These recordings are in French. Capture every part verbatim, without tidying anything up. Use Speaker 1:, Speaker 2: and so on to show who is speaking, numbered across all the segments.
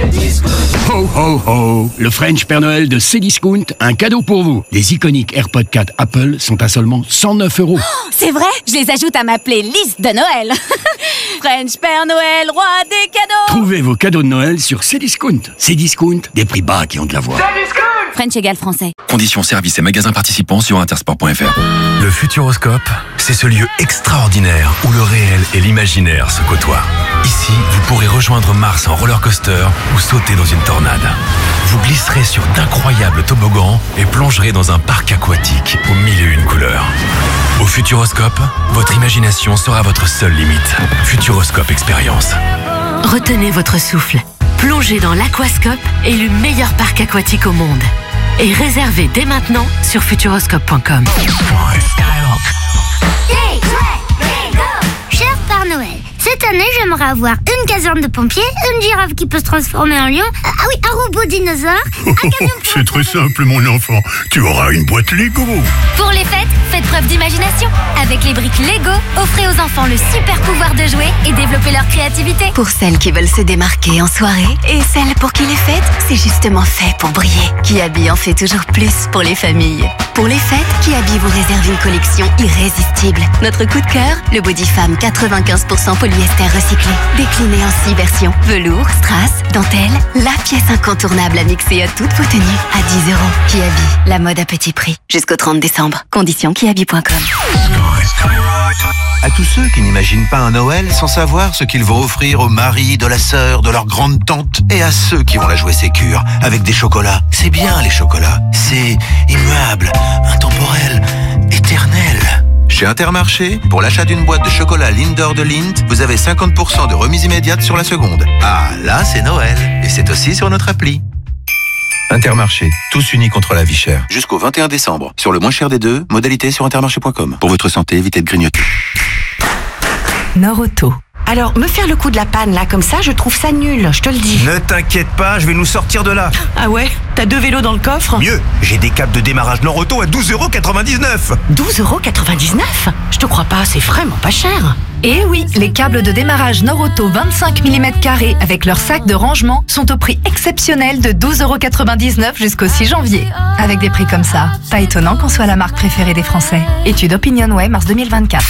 Speaker 1: Ho ho ho! Le French Père Noël de Cdiscount, un cadeau pour vous. Les iconiques AirPods quatre Apple sont à seulement cent neuf euros.
Speaker 2: Oh, c'est vrai? Je les ajoute à ma playlist de Noël. French Père Noël, roi des cadeaux.
Speaker 1: Trouvez vos cadeaux de Noël sur Cdiscount. Cdiscount, des prix bas qui ont de la voix.
Speaker 2: French égale français.
Speaker 3: Conditions, services et magasins participants sur intersport point f r.
Speaker 4: Le Futuroscope, c'est ce lieu extraordinaire où le réel et l'imaginaire se côtoient. Ici, vous pourrez rejoindre Mars en roller coaster ou sauter dans une tornade. Vous glisserez sur d'incroyables toboggans et plongerez dans un parc aquatique aux mille et une couleurs. Au Futuroscope, votre imagination sera votre seule limite. Futuroscope Expérience.
Speaker 5: Retenez votre souffle. Plongez dans l'Aquascope, élu meilleur parc aquatique au monde. Et réservez dès maintenant sur futuroscope point com.
Speaker 6: Cher Père Noël, cette année, j'aimerais avoir une caserne de pompiers, une girafe qui peut se transformer en lion, euh, ah oui, un robot dinosaure, un camion pour...
Speaker 7: C'est très simple, mon enfant. Tu auras une boîte Lego.
Speaker 2: Pour les fêtes, faites preuve d'imagination. Avec les briques Lego, offrez aux enfants le super pouvoir de jouer et développer leur créativité.
Speaker 5: Pour celles qui veulent se démarquer en soirée et celles pour qui les fêtes, c'est justement fait pour briller. Kiabi en fait toujours plus pour les familles. Pour les fêtes, Kiabi vous réserve une collection irrésistible. Notre coup de cœur, le Body Femme quatre-vingt-quinze pour cent polyester recyclé. Décliné en six versions. Velours, strass, dentelle, la pièce incontournable à mixer à toutes vos tenues. À dix euros. Kiabi, la mode à petit prix. Jusqu'au trente décembre. Conditions kiabi point com.
Speaker 8: À tous ceux qui n'imaginent pas un Noël sans savoir ce qu'ils vont offrir au mari, de la sœur, de leur grande tante, et à ceux qui vont la jouer sécure avec des chocolats. C'est bien les chocolats, c'est immuable, intemporel, éternel. Chez Intermarché, pour l'achat d'une boîte de chocolat Lindor de Lindt, vous avez cinquante pour cent de remise immédiate sur la seconde. Ah, là c'est Noël, et c'est aussi sur notre appli. Intermarché, tous unis contre la vie chère. Jusqu'au vingt et un décembre. Sur le moins cher des deux, modalité sur intermarché point com. Pour votre santé, évitez de grignoter.
Speaker 9: Norauto. Alors, me faire le coup de la panne, là, comme ça, je trouve ça nul, je te le dis.
Speaker 10: Ne t'inquiète pas, je vais nous sortir de là.
Speaker 9: Ah ouais? T'as deux vélos dans le coffre?
Speaker 10: Mieux, j'ai des câbles de démarrage Norauto à douze euros quatre-vingt-dix-neuf.
Speaker 9: douze euros quatre-vingt-dix-neuf? Je te crois pas, c'est vraiment pas cher.
Speaker 11: Et oui, les câbles de démarrage Norauto vingt-cinq millimètres carrés avec leur sac de rangement sont au prix exceptionnel de douze euros quatre-vingt-dix-neuf jusqu'au six janvier. Avec des prix comme ça, pas étonnant qu'on soit la marque préférée des Français. Étude OpinionWay, mars deux mille vingt-quatre.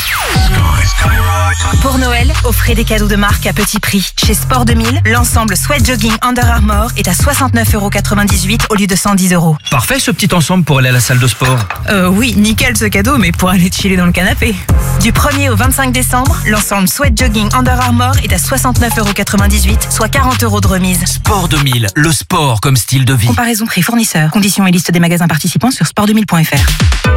Speaker 12: Pour Noël, offrez des cadeaux de marque à petit prix. Chez Sport deux mille, l'ensemble Sweat Jogging Under Armour est à soixante-neuf euros quatre-vingt-dix-huit au lieu de cent dix euros.
Speaker 13: Parfait ce petit ensemble pour aller à la salle de sport.
Speaker 12: Euh oui, nickel ce cadeau, mais pour aller chiller dans le canapé. Du premier au vingt-cinq décembre, l'ensemble Sweat Jogging Under Armour est à soixante-neuf euros quatre-vingt-dix-huit, soit quarante euros de remise.
Speaker 13: Sport deux mille, le sport comme style de vie.
Speaker 12: Comparaison prix fournisseur. Conditions et liste des magasins participants sur sport deux mille point f r.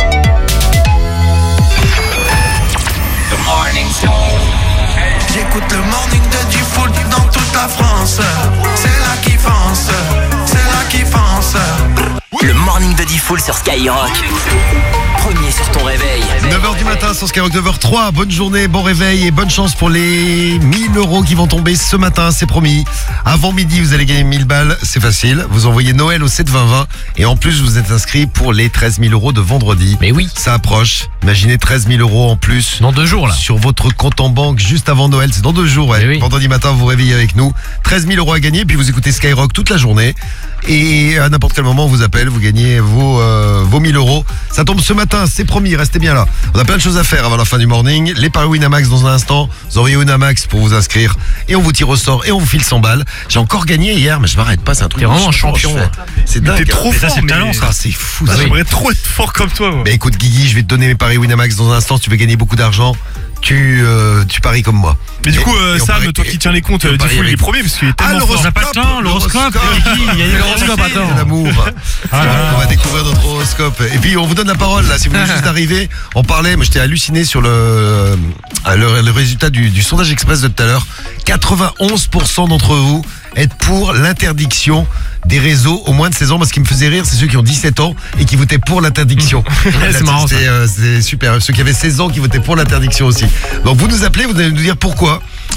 Speaker 14: J'écoute le morning de Diffoul dans toute la France. C'est là qui fonce, c'est là qui fonce.
Speaker 13: Le morning de Diffoul sur Skyrock. Premier sur ton réveil.
Speaker 15: neuf heures du matin sur Skyrock, neuf heures trois. Bonne journée, bon réveil et bonne chance pour les mille euros qui vont tomber ce matin, c'est promis. Avant midi, vous allez gagner mille balles, c'est facile. Vous envoyez Noël au sept vingt vingt et en plus, vous êtes inscrit pour les treize mille euros de vendredi.
Speaker 13: Mais oui.
Speaker 15: Ça approche. Imaginez treize mille euros en plus.
Speaker 13: Dans deux jours là.
Speaker 15: Sur votre compte en banque juste avant Noël. C'est dans deux jours, ouais. Oui. Vendredi matin, vous vous réveillez avec nous. treize mille euros à gagner, puis vous écoutez Skyrock toute la journée. Et à n'importe quel moment, on vous appelle, vous gagnez vos, euh, vos mille euros. Ça tombe ce matin, c'est promis, restez bien là. On a plein de choses à faire avant la fin du morning. Les paris Winamax dans un instant. Vous envoyez Winamax pour vous inscrire. Et on vous tire au sort et on vous file cent balles. J'ai encore gagné hier, mais je m'arrête pas, c'est un truc.
Speaker 13: T'es vraiment un champion.
Speaker 15: C'est dingue.
Speaker 7: T'es trop fort,
Speaker 15: ça, c'est
Speaker 7: mais...
Speaker 15: talent, ça. Ah, c'est fou.
Speaker 7: Bah,
Speaker 15: ça.
Speaker 7: J'aimerais trop être fort comme toi. Moi.
Speaker 15: Mais écoute, Guigui, je vais te donner mes paris Winamax dans un instant. Si tu veux gagner beaucoup d'argent, tu, euh, tu paries comme moi.
Speaker 7: Mais du coup, euh, Sam,
Speaker 15: parie,
Speaker 7: toi qui tiens les comptes, du coup, il est premier parce qu'il est tellement
Speaker 15: ah,
Speaker 7: fort.
Speaker 13: On n'a pas le temps, l'horoscope. Il y a l'horoscope, attends.
Speaker 15: C'est l'amour. Ah, on va découvrir notre horoscope. Et puis, on vous donne la parole, là. Si vous venez juste d'arriver, on parlait, moi, j'étais halluciné sur le, le, le résultat du, du sondage express de tout à l'heure. quatre-vingt-onze pour cent d'entre vous êtes pour l'interdiction des réseaux au moins de seize ans. Moi, ce qui me faisait rire, c'est ceux qui ont dix-sept ans et qui votaient pour l'interdiction.
Speaker 13: C'est marrant, ça.
Speaker 15: C'est euh, super. Ceux qui avaient seize ans qui votaient pour l'interdiction aussi. Donc, vous nous appelez, vous allez nous dire pourquoi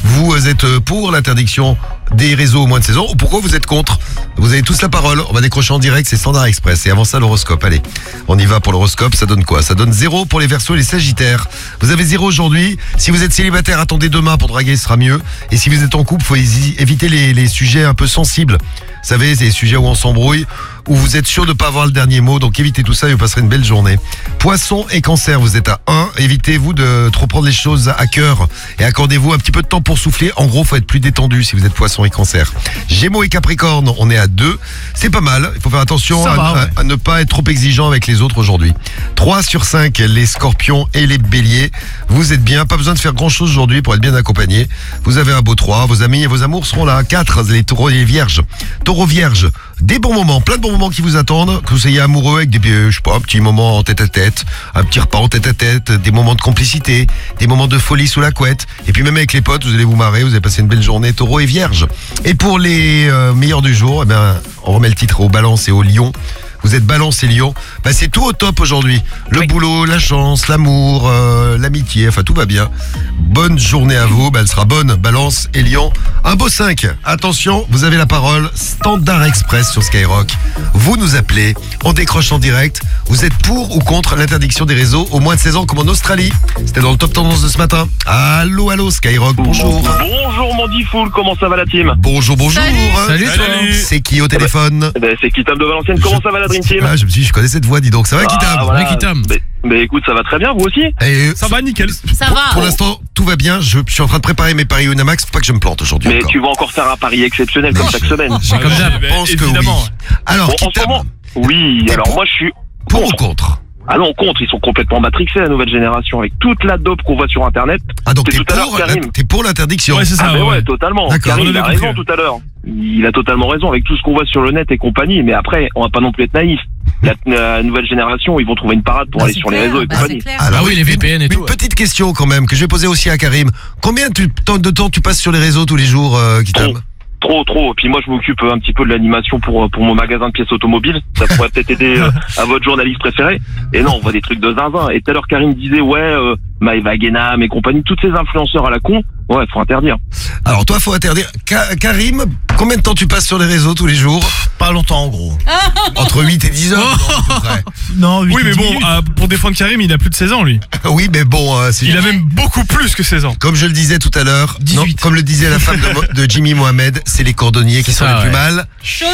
Speaker 15: Vous êtes pour l'interdiction des réseaux au moins de seize ans ou pourquoi vous êtes contre? Vous avez tous la parole. On va décrocher en direct, c'est Standard Express. Et avant ça, l'horoscope. Allez, on y va pour l'horoscope. Ça donne quoi? Ça donne zéro pour les Verseaux et les Sagittaires. Vous avez zéro aujourd'hui. Si vous êtes célibataire, attendez demain pour draguer, ce sera mieux. Et si vous êtes en couple, faut éviter les, les sujets un peu sensibles. Vous savez, c'est les sujets où on s'embrouille, où vous êtes sûr de ne pas avoir le dernier mot. Donc évitez tout ça et vous passerez une belle journée. Poisson et Cancer, vous êtes à un. Évitez-vous de trop prendre les choses à cœur et accordez-vous un petit peu de temps pour souffler. En gros, faut être plus détendu si vous êtes Poisson et Cancer. Gémeaux et Capricorne, on est à deux. C'est pas mal. Il faut faire attention à,
Speaker 16: va, ouais.
Speaker 15: à, à ne pas être trop exigeant avec les autres aujourd'hui. trois sur cinq, les Scorpions et les Béliers. Vous êtes bien. Pas besoin de faire grand chose aujourd'hui pour être bien accompagné. Vous avez un beau trois. Vos amis et vos amours seront là. quatre, les Taureaux et les Vierges. Taureaux Vierges, des bons moments, plein de bons moments qui vous attendent. Que vous soyez amoureux avec des, je sais pas, un petit moment en tête à tête, un petit repas en tête à tête, des moments de complicité, des moments de folie sous la couette. Et puis même avec les potes, vous allez vous marrer, vous allez passer une belle journée. Taureaux et Vierges. Et pour les euh, meilleurs du jour, eh ben, on remet le titre aux Balances et aux Lions. Vous êtes Balance et Lion, bah c'est tout au top aujourd'hui. Le oui. boulot, la chance, l'amour, euh, l'amitié, enfin tout va bien. Bonne journée à vous, bah elle sera bonne, Balance et Lion. Un beau cinq, attention, vous avez la parole, Standard Express sur Skyrock. Vous nous appelez, on décroche en direct. Vous êtes pour ou contre l'interdiction des réseaux au moins de seize ans comme en Australie? C'était dans le top tendance de ce matin. Allô, allô Skyrock, bonjour.
Speaker 17: Bonjour mon Diffoul, comment ça va la team?
Speaker 15: Bonjour, bonjour.
Speaker 16: Salut, Salut,
Speaker 17: Salut.
Speaker 15: C'est qui au téléphone?
Speaker 17: eh ben, C'est Kitam de Valenciennes, comment ça va la Dream Team?
Speaker 15: Ah, je me suis dit, je connais cette voix, dis donc. Ça va,
Speaker 17: ah,
Speaker 15: Kitam?
Speaker 17: voilà.
Speaker 16: Ouais, Kitam.
Speaker 17: Mais, mais écoute, ça va très bien, vous aussi?
Speaker 15: Et
Speaker 16: Ça va, nickel.
Speaker 18: Ça
Speaker 15: pour,
Speaker 18: va.
Speaker 15: Pour l'instant, tout va bien. Je, je suis en train de préparer mes paris Winamax. Faut pas que je me plante aujourd'hui.
Speaker 17: Mais
Speaker 15: encore.
Speaker 17: tu vas encore faire un pari exceptionnel comme chaque semaine.
Speaker 15: Je,
Speaker 16: Comme d'hab.
Speaker 15: je pense que oui.
Speaker 16: Évidemment.
Speaker 15: Alors,
Speaker 17: Bon, en ce
Speaker 15: Kitam,
Speaker 17: moment, oui,
Speaker 15: T'es
Speaker 17: alors
Speaker 15: pour-
Speaker 17: moi je suis
Speaker 15: pour ou
Speaker 17: contre.
Speaker 15: contre?
Speaker 17: Ah non, contre, ils sont complètement matrixés la nouvelle génération avec toute la dope qu'on voit sur internet.
Speaker 15: Ah, donc
Speaker 17: C'est
Speaker 15: t'es
Speaker 17: tout à l'heure,
Speaker 15: pour,
Speaker 17: Karim.
Speaker 15: la- t'es pour l'interdiction?
Speaker 16: Ouais, c'est ça.
Speaker 17: Ah, mais
Speaker 16: ouais.
Speaker 17: ouais, totalement.
Speaker 15: D'accord,
Speaker 17: Karim,
Speaker 16: on
Speaker 17: il a
Speaker 16: avait
Speaker 17: raison
Speaker 16: compris.
Speaker 17: tout à l'heure. Il a totalement raison avec tout ce qu'on voit sur le net et compagnie. Mais après, on va pas non plus être naïf. La, la nouvelle génération, ils vont trouver une parade pour
Speaker 18: Bah,
Speaker 17: aller
Speaker 18: c'est
Speaker 17: sur
Speaker 18: clair,
Speaker 17: les réseaux et
Speaker 18: bah,
Speaker 17: compagnie.
Speaker 18: c'est clair.
Speaker 15: Alors,
Speaker 16: Ah oui, les V P N et
Speaker 15: une
Speaker 16: tout, ouais.
Speaker 15: petite question quand même que je vais poser aussi à Karim. Combien tu- de temps tu passes sur les réseaux tous les jours, euh, Kitam?
Speaker 17: Trop. Trop, trop. Puis moi, je m'occupe un petit peu de l'animation pour pour mon magasin de pièces automobiles. Ça pourrait peut-être aider euh, à votre journaliste préféré. Et non, on voit des trucs de zinzin. Et tout à l'heure, Karim disait, ouais, euh, Maëva Guénam et compagnie, toutes ces influenceurs à la con, ouais, faut interdire.
Speaker 15: Alors toi, faut interdire. Ka- Karim, combien de temps tu passes sur les réseaux tous les jours?
Speaker 10: Pas longtemps en gros.
Speaker 15: Entre huit et dix heures, non, à peu près.
Speaker 10: Non, huit
Speaker 16: Oui, mais
Speaker 10: ou dix
Speaker 16: bon,
Speaker 10: minutes.
Speaker 16: euh, pour défendre Karim, il a plus de seize ans, lui.
Speaker 15: Oui, mais bon, euh, c'est
Speaker 16: Il a même beaucoup plus que seize ans.
Speaker 15: comme je le disais tout à l'heure, non,
Speaker 16: dix-huit.
Speaker 15: comme le disait la femme de, Mo- de Jimmy Mohamed, c'est les cordonniers qui
Speaker 16: C'est
Speaker 15: sont
Speaker 16: ça,
Speaker 15: les plus
Speaker 16: ouais.
Speaker 15: mal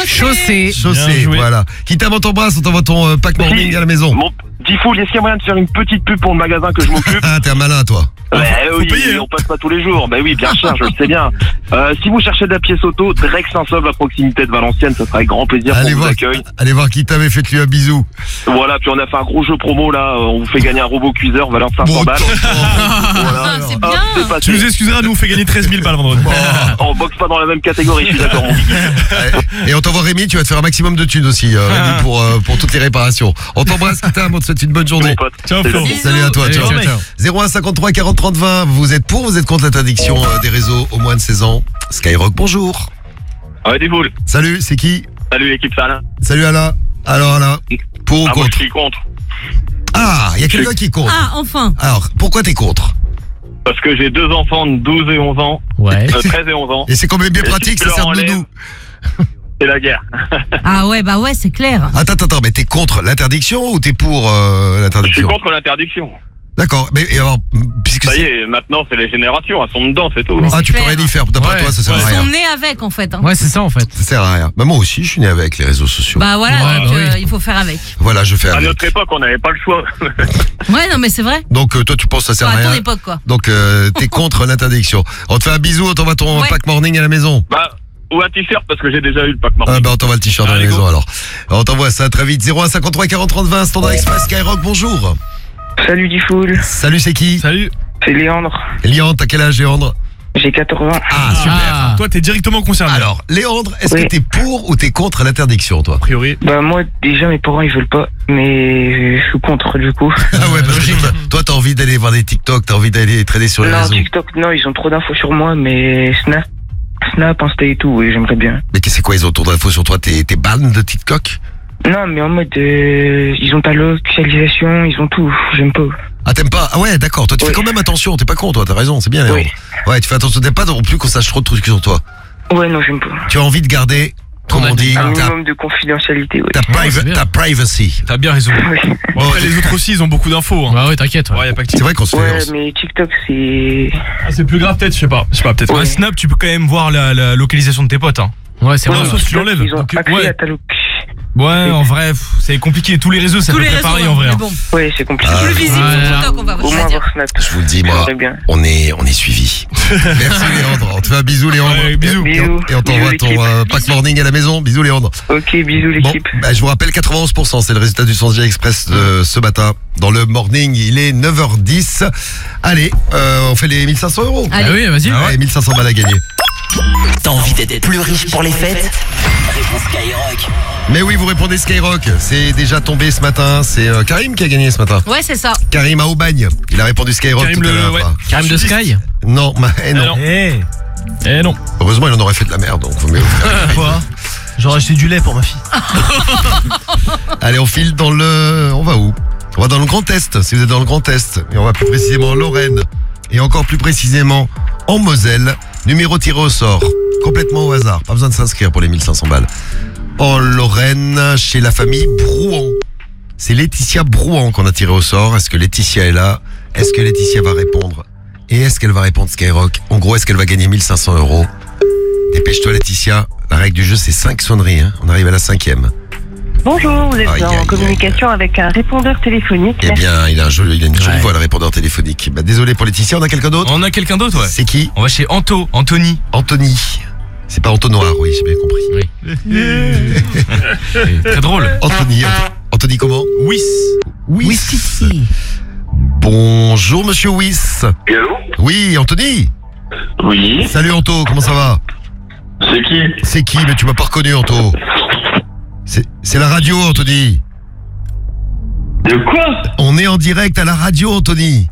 Speaker 16: Bien
Speaker 18: Chaussée.
Speaker 15: chaussés.
Speaker 16: joué.
Speaker 15: Voilà. Kitam, on t'embrasse, on t'envoie ton euh, pack morning à la maison.
Speaker 17: Mon Diffoul, est-ce qu'il y a moyen de faire une petite pub pour le magasin que je m'occupe?
Speaker 15: Ah, t'es un malin, toi.
Speaker 17: Ouais,
Speaker 16: faut
Speaker 17: oui,
Speaker 16: payer, hein.
Speaker 17: on passe pas tous les jours. Bah oui, bien sûr, je le sais bien. Euh, si vous cherchez de la pièce auto, Drex Saint-Sauveur à proximité de Valenciennes, ça sera avec grand plaisir
Speaker 15: Allez
Speaker 17: pour vous
Speaker 15: voir,
Speaker 17: accueillir.
Speaker 15: allez voir Kitam et faites-lui un bisou.
Speaker 17: Voilà, puis on a fait un gros jeu promo là, euh, on vous fait gagner un robot cuiseur valeur cinq cents
Speaker 15: Bon,
Speaker 17: balles. Voilà.
Speaker 18: Ah, c'est
Speaker 17: Hop,
Speaker 18: bien.
Speaker 17: c'est passé.
Speaker 16: Tu nous excuseras, nous on fait gagner treize mille balles vendredi.
Speaker 17: On boxe pas dans la même catégorie, je suis d'accord. mon Guigui.
Speaker 15: Ouais. Et on t'envoie Rémi, tu vas te faire un maximum de thunes aussi, euh, Rémi, pour, euh, pour toutes les réparations. On t'embrasse, Kitam, on te souhaite une bonne journée.
Speaker 17: Mon pote.
Speaker 16: Ciao, Flo.
Speaker 18: Bisous.
Speaker 15: Salut à toi,
Speaker 16: Allez,
Speaker 15: ciao.
Speaker 16: ciao, ciao.
Speaker 15: zéro un cinquante-trois quarante trente vingt, vous êtes pour ou vous êtes contre l'interdiction euh, des réseaux au moins de seize ans? Skyrock, bonjour.
Speaker 17: Ouais, des boules.
Speaker 15: Salut, c'est qui?
Speaker 17: Salut l'équipe Salin.
Speaker 15: Salut Alain. Alors Alain, pour ou
Speaker 17: Ah, moi je
Speaker 15: contre?
Speaker 17: suis contre.
Speaker 15: Ah, il y a quelqu'un qui est contre.
Speaker 18: Ah, enfin.
Speaker 15: Alors, pourquoi t'es contre?
Speaker 17: Parce que j'ai deux enfants de douze et onze ans.
Speaker 16: Ouais.
Speaker 17: Euh, treize et onze ans.
Speaker 15: Et c'est quand même bien
Speaker 17: Et
Speaker 15: pratique,
Speaker 17: si tu
Speaker 15: ça
Speaker 17: leur
Speaker 15: sert de
Speaker 17: enlèves-
Speaker 15: doudou.
Speaker 17: C'est la guerre.
Speaker 18: Ah ouais, bah ouais, c'est clair.
Speaker 15: Attends, attends, attends, mais t'es contre l'interdiction ou t'es pour euh,
Speaker 17: Je suis
Speaker 15: l'interdiction?
Speaker 17: contre l'interdiction.
Speaker 15: D'accord, mais et alors, puisque
Speaker 17: Ça y
Speaker 15: c'est...
Speaker 17: est, maintenant c'est les générations, elles sont dedans, c'est tout.
Speaker 18: Mais
Speaker 15: Ah,
Speaker 18: c'est
Speaker 15: tu peux
Speaker 18: clair.
Speaker 15: rien y faire, d'après
Speaker 16: Ouais,
Speaker 15: toi, ça sert
Speaker 16: ouais.
Speaker 15: à
Speaker 18: Ils sont
Speaker 15: rien.
Speaker 18: nés avec, en fait. Hein.
Speaker 16: Ouais, c'est ça en fait.
Speaker 15: Ça sert à rien. Bah, moi aussi, je suis né avec les réseaux sociaux.
Speaker 18: Bah voilà,
Speaker 16: Ouais,
Speaker 18: donc
Speaker 16: bah
Speaker 18: euh,
Speaker 16: oui.
Speaker 18: il faut faire avec.
Speaker 15: Voilà, je fais
Speaker 17: À
Speaker 15: avec.
Speaker 17: notre époque, on n'avait pas le choix.
Speaker 18: Ouais, non, mais c'est vrai.
Speaker 15: Donc, euh, toi, tu penses que ça sert
Speaker 18: Enfin,
Speaker 15: à
Speaker 18: à ton
Speaker 15: rien.
Speaker 18: époque, quoi.
Speaker 15: Donc, euh, t'es contre l'interdiction. On te fait un bisou, on t'envoie ton
Speaker 18: Ouais.
Speaker 15: pack morning à la maison.
Speaker 17: Bah, ou un t-shirt parce que j'ai déjà eu le pack
Speaker 15: Ah
Speaker 17: morning.
Speaker 15: bah on t'envoie le t-shirt à la
Speaker 17: Allez,
Speaker 15: maison
Speaker 17: go.
Speaker 15: alors. On t'envoie ça très vite. zéro un cinquante-trois quarante trente vingt, Standard Express, Skyrock, bonjour.
Speaker 19: Salut Diffoul,
Speaker 15: Salut, c'est qui?
Speaker 16: Salut.
Speaker 19: c'est Léandre.
Speaker 15: Léandre, t'as quel âge, Léandre?
Speaker 19: J'ai quatre-vingts.
Speaker 15: Ah, super.
Speaker 16: Ah, toi, t'es directement concerné.
Speaker 15: Alors, Léandre, est-ce
Speaker 19: Oui.
Speaker 15: que t'es pour ou t'es contre l'interdiction, toi?
Speaker 16: a priori.
Speaker 19: Bah moi déjà mes parents ils veulent pas, mais je suis contre du coup.
Speaker 15: Ah ouais, parce que toi, toi, t'as envie d'aller voir des TikTok, t'as envie d'aller traîner sur les
Speaker 19: Non
Speaker 15: réseaux.
Speaker 19: TikTok non ils ont trop d'infos sur moi, mais Snap, Snap, Insta et tout, oui j'aimerais bien.
Speaker 15: Mais qu'est-ce que c'est quoi, ils ont trop d'infos sur toi? T'es t'es ban de TikTok?
Speaker 19: Non, mais en mode, euh, ils ont ta localisation, ils ont tout. J'aime pas.
Speaker 15: Ah, t'aimes pas? Ah ouais, d'accord. Toi, tu oui. fais quand même attention. T'es pas con, toi. T'as raison. C'est bien, Léandre. Oui. Ouais, tu fais attention. T'aimes pas non plus qu'on sache trop de trucs sur toi.
Speaker 19: Ouais, non, j'aime pas.
Speaker 15: Tu as envie de garder, comme on dit,
Speaker 19: un minimum de confidentialité. Ouais.
Speaker 15: Ta, priva- ouais, ta privacy.
Speaker 16: T'as bien raison. Oui. Bon, après, les autres aussi, ils ont beaucoup d'infos. Hein.
Speaker 18: Bah ouais, t'inquiète. Ouais.
Speaker 16: Ouais, y a pas que
Speaker 15: c'est vrai qu'on se fait.
Speaker 19: Ouais, mais TikTok, c'est.
Speaker 16: Ah, c'est plus grave, peut-être. Je sais pas. Je sais pas. Peut-être. Ouais. Ouais, Snap, tu peux quand même voir la, la localisation de tes potes. Hein. Ouais, c'est vrai. Sauf si tu l'enlèves.
Speaker 19: Ils ont Donc, accès ouais. à ta loc.
Speaker 16: Ouais, en vrai, c'est compliqué. Tous les réseaux, c'est à peu près pareil en vrai.
Speaker 19: Bon. Oui, c'est compliqué.
Speaker 18: Ah, plus visible sur TikTok, on va vous dire.
Speaker 15: Je vous le dis, moi, on est, on est suivis. Merci Léandre. On te fait un bisou, Léandre.
Speaker 16: Ouais, bisous.
Speaker 15: Et on, et on t'envoie ton euh, pack morning à la maison. Bisous, Léandre.
Speaker 19: Ok, bisous l'équipe.
Speaker 15: Bon, bah, je vous rappelle quatre-vingt-onze pour cent, c'est le résultat du Sondage Express de ce matin. Dans le morning, il est neuf heures dix. Allez, euh, on fait les mille cinq cents euros.
Speaker 18: Allez,
Speaker 16: ah oui, vas-y.
Speaker 15: Ah ouais, mille cinq cents balles à gagner.
Speaker 13: T'as envie d'être plus riche pour les fêtes? Réponse Skyrock.
Speaker 15: Mais oui, vous répondez Skyrock. C'est déjà tombé ce matin. C'est euh, Karim qui a gagné ce matin.
Speaker 18: Ouais, c'est ça.
Speaker 15: Karim à Aubagne. Il a répondu Skyrock
Speaker 16: Karim
Speaker 15: tout à
Speaker 16: le,
Speaker 15: l'heure.
Speaker 16: ouais.
Speaker 15: Karim
Speaker 16: de Sky?
Speaker 15: Non, bah, eh non.
Speaker 16: Eh non. Eh non.
Speaker 15: Heureusement, il en aurait fait de la merde. Donc, faut mieux faire.
Speaker 16: Quoi? J'aurais acheté du lait pour ma fille.
Speaker 15: Allez, on file dans le... On va où? On va dans le Grand Est, si vous êtes dans le Grand Est. Et on va plus précisément en Lorraine. Et encore plus précisément en Moselle. Numéro tiré au sort. Complètement au hasard. Pas besoin de s'inscrire pour les mille cinq cents balles. En Lorraine, chez la famille Brouan. C'est Laetitia Brouan qu'on a tiré au sort. Est-ce que Laetitia est là? Est-ce que Laetitia va répondre? Et est-ce qu'elle va répondre Skyrock? En gros, est-ce qu'elle va gagner mille cinq cents euros? Dépêche-toi Laetitia. La règle du jeu, c'est cinq sonneries. Hein. On arrive à la cinquième.
Speaker 20: Bonjour, vous êtes aïe, en aïe, communication aïe. avec un répondeur téléphonique.
Speaker 15: Eh bien, il a, un joli, il a une jolie ouais. voix, le répondeur téléphonique. Bah, désolé pour Laetitia, on a quelqu'un d'autre?
Speaker 16: On a quelqu'un d'autre, ouais.
Speaker 15: C'est qui?
Speaker 16: On va chez Anto, Anthony.
Speaker 15: Anthony. C'est pas entonnoir, oui, j'ai bien compris.
Speaker 16: Oui. Très drôle.
Speaker 15: Anthony, Anthony comment?
Speaker 16: Wiss.
Speaker 15: Wiss. Bonjour, monsieur Wiss.
Speaker 17: Allô?
Speaker 15: Oui, Anthony.
Speaker 17: Oui.
Speaker 15: Salut, Anto, comment ça va?
Speaker 17: C'est qui?
Speaker 15: C'est qui? Mais tu m'as pas reconnu, Anto. C'est, c'est la radio, Anthony.
Speaker 17: De quoi?
Speaker 15: On est en direct à la radio, Anthony.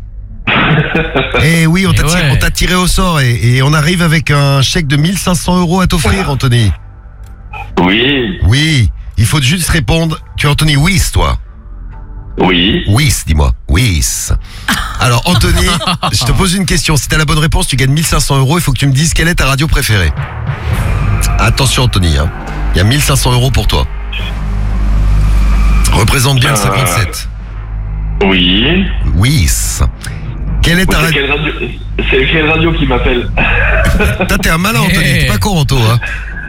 Speaker 15: Eh oui, on t'a, tiré, ouais. on t'a tiré au sort et, et on arrive avec un chèque de mille cinq cents euros à t'offrir, Anthony.
Speaker 17: Oui.
Speaker 15: Oui, il faut juste répondre. Tu es Anthony Wiss, toi?
Speaker 17: Oui.
Speaker 15: Wiss, dis-moi. Wiss. Alors, Anthony, je te pose une question. Si t'as la bonne réponse, tu gagnes mille cinq cents euros. Il faut que tu me dises quelle est ta radio préférée. Attention, Anthony, hein. Il y a mille cinq cents euros pour toi. Représente bien euh... le cinquante-sept.
Speaker 17: Oui.
Speaker 15: Wiss. Quelle est ta
Speaker 17: oui, radio... radio C'est quelle radio qui m'appelle?
Speaker 15: Toi, t'es un malin, Anthony. T'es pas con, Anto, hein.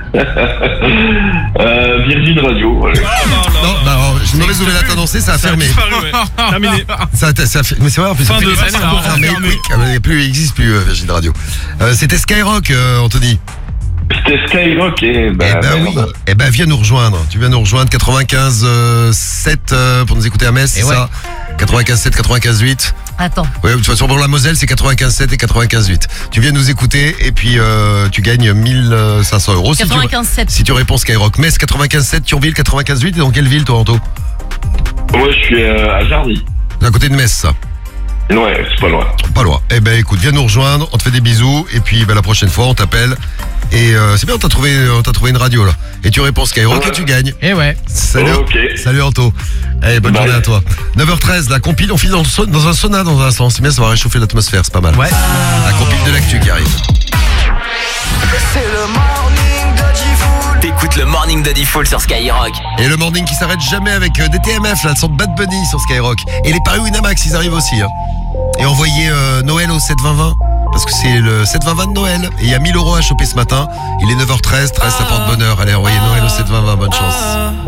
Speaker 17: euh, Virgin Radio. Voilà.
Speaker 15: Non, bah, alors, j'ai une mauvaise nouvelle à t'annoncer, ça a
Speaker 16: ça
Speaker 15: fermé.
Speaker 16: A disparu, ouais. Terminé.
Speaker 15: Ça, ça, ça, mais c'est vrai, en plus,
Speaker 16: fin
Speaker 15: ça
Speaker 16: de
Speaker 15: fait
Speaker 16: ça
Speaker 15: fermé. Il plus, il existe plus, euh, Virgin Radio. Euh, c'était Skyrock, euh, Anthony.
Speaker 17: C'était Skyrock, et bah,
Speaker 15: eh ben oui. Eh ben, viens nous rejoindre. Tu viens nous rejoindre quatre-vingt-quinze sept euh, pour nous écouter à Metz, c'est ouais. ça? quatre-vingt-quinze sept, quatre-vingt-quinze huit.
Speaker 18: Attends.
Speaker 15: Ouais, de toute façon, pour la Moselle, c'est quatre-vingt-quinze sept et quatre-vingt-quinze huit. Tu viens nous écouter et puis euh, tu gagnes mille cinq cents euros.
Speaker 18: quatre-vingt-quinze sept.
Speaker 15: Si tu, si tu réponds Skyrock. Metz quatre-vingt-quinze sept, Thionville quatre-vingt-quinze huit. Et dans quelle ville, toi, Anto?
Speaker 17: Moi, je suis euh, à Jardy.
Speaker 15: À côté de Metz, ça.
Speaker 17: Ouais, c'est pas loin.
Speaker 15: Pas loin. Eh ben, écoute, viens nous rejoindre. On te fait des bisous. Et puis, ben, la prochaine fois, on t'appelle. Et euh, c'est bien, on t'a trouvé, on t'a trouvé une radio là. Et tu réponds Skyrock ouais. et tu gagnes.
Speaker 16: Et ouais.
Speaker 15: Salut,
Speaker 17: oh, okay.
Speaker 15: salut Anto. Allez, bonne Bye. journée à toi. neuf heures treize, la compile, on file dans, le, dans un sauna dans un instant. C'est bien, ça va réchauffer l'atmosphère, c'est pas mal.
Speaker 16: Ouais.
Speaker 15: La compile de l'actu qui arrive.
Speaker 13: C'est le morning de Diffoul. T'écoutes le morning de Diffoul sur Skyrock.
Speaker 15: Et le morning qui s'arrête jamais avec euh, des T M F, là, le son de Bad Bunny sur Skyrock. Et les paris Winamax, ils arrivent aussi. Hein. Et envoyez euh, Noël au sept vingt vingt. Parce que c'est le sept vingt vingt de Noël. Et il y a mille euros à choper ce matin. Il est neuf heures treize, treize ça porte bonheur. Allez, envoyez Noël au sept vingt vingt, bonne chance.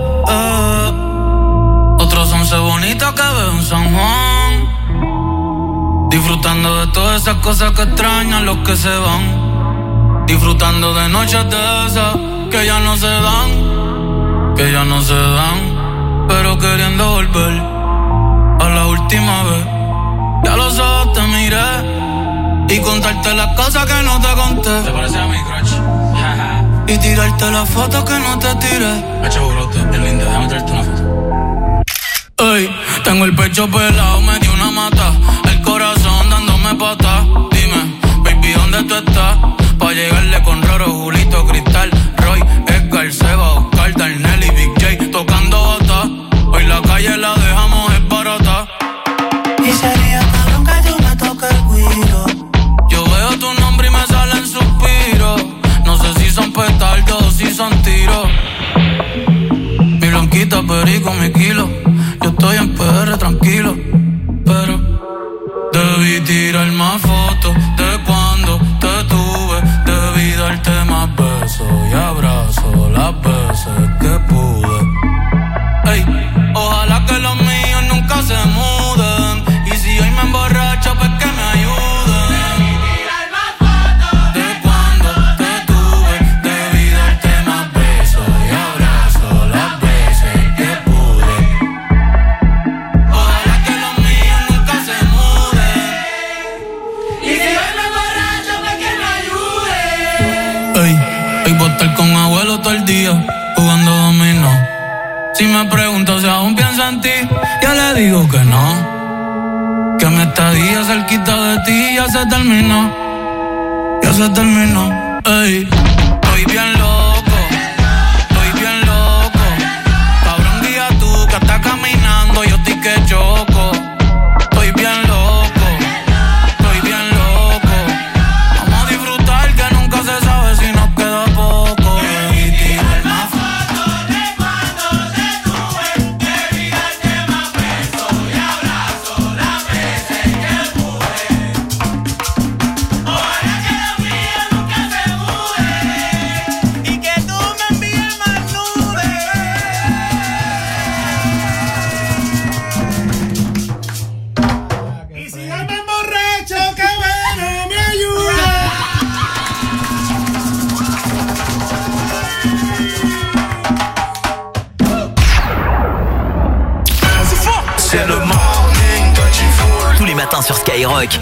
Speaker 21: Otros once bonitos que veo en San Juan, disfrutando de todas esas cosas que extrañan los que se van, disfrutando de noches de esas que ya no se dan, que ya no se dan, pero queriendo volver a la última vez. Ya los ojos te miré y contarte las cosas que no te conté. Te parece a mi crush. Y tirarte las fotos que no te tiré. Echa burrote, es lindo, déjame traerte una foto. Ey, tengo el pecho pelado, me dio una mata. El corazón dándome patas. Dime, baby, ¿dónde tú estás? Pa' llegarle con Roro, Julito, Cristal, Roy, Edgar, Seba, Oscar, Darnell y Big J. Tocando Botellita, perico, mi kilo. Yo estoy en P R tranquilo, pero debí tirar más fotos de cuando te tuve. Debí darte más besos y abrazos las veces que pude. Ey, ojalá que los míos nunca se muden. Y si hoy me emborracho, pues que me ayuden. Debí tirar más fotos de cuando te tuve. Debí darte más besos y abrazos las veces que pude. Ojalá que los míos nunca se muden. Y si hoy me emborracho, pues que me ayuden. Ey, ey, voy a estar con abuelo todo el día jugando dominó. Si me pregunto si aún pienso en ti, yo le digo que no. Que mi estadía cerquita de ti ya se terminó. Ya se terminó. Ey, estoy bien loco. Estoy bien loco. Cabrón, guía tú que estás caminando, yo estoy que choco. Estoy bien loco. Estoy bien loco. Vamos a disfrutar que nunca se sabe si nos queda poco. Debí tirar más fotos de cuando te tuve. Debí darte más besos y abrazos las veces que pude. Ojalá que los míos nunca se muden. Y que tú me envíes más nubes. Y si yo me emborracho, que bueno me ayude.
Speaker 13: C'est le morning de Diffoul. Tous les matins sur Skyrock.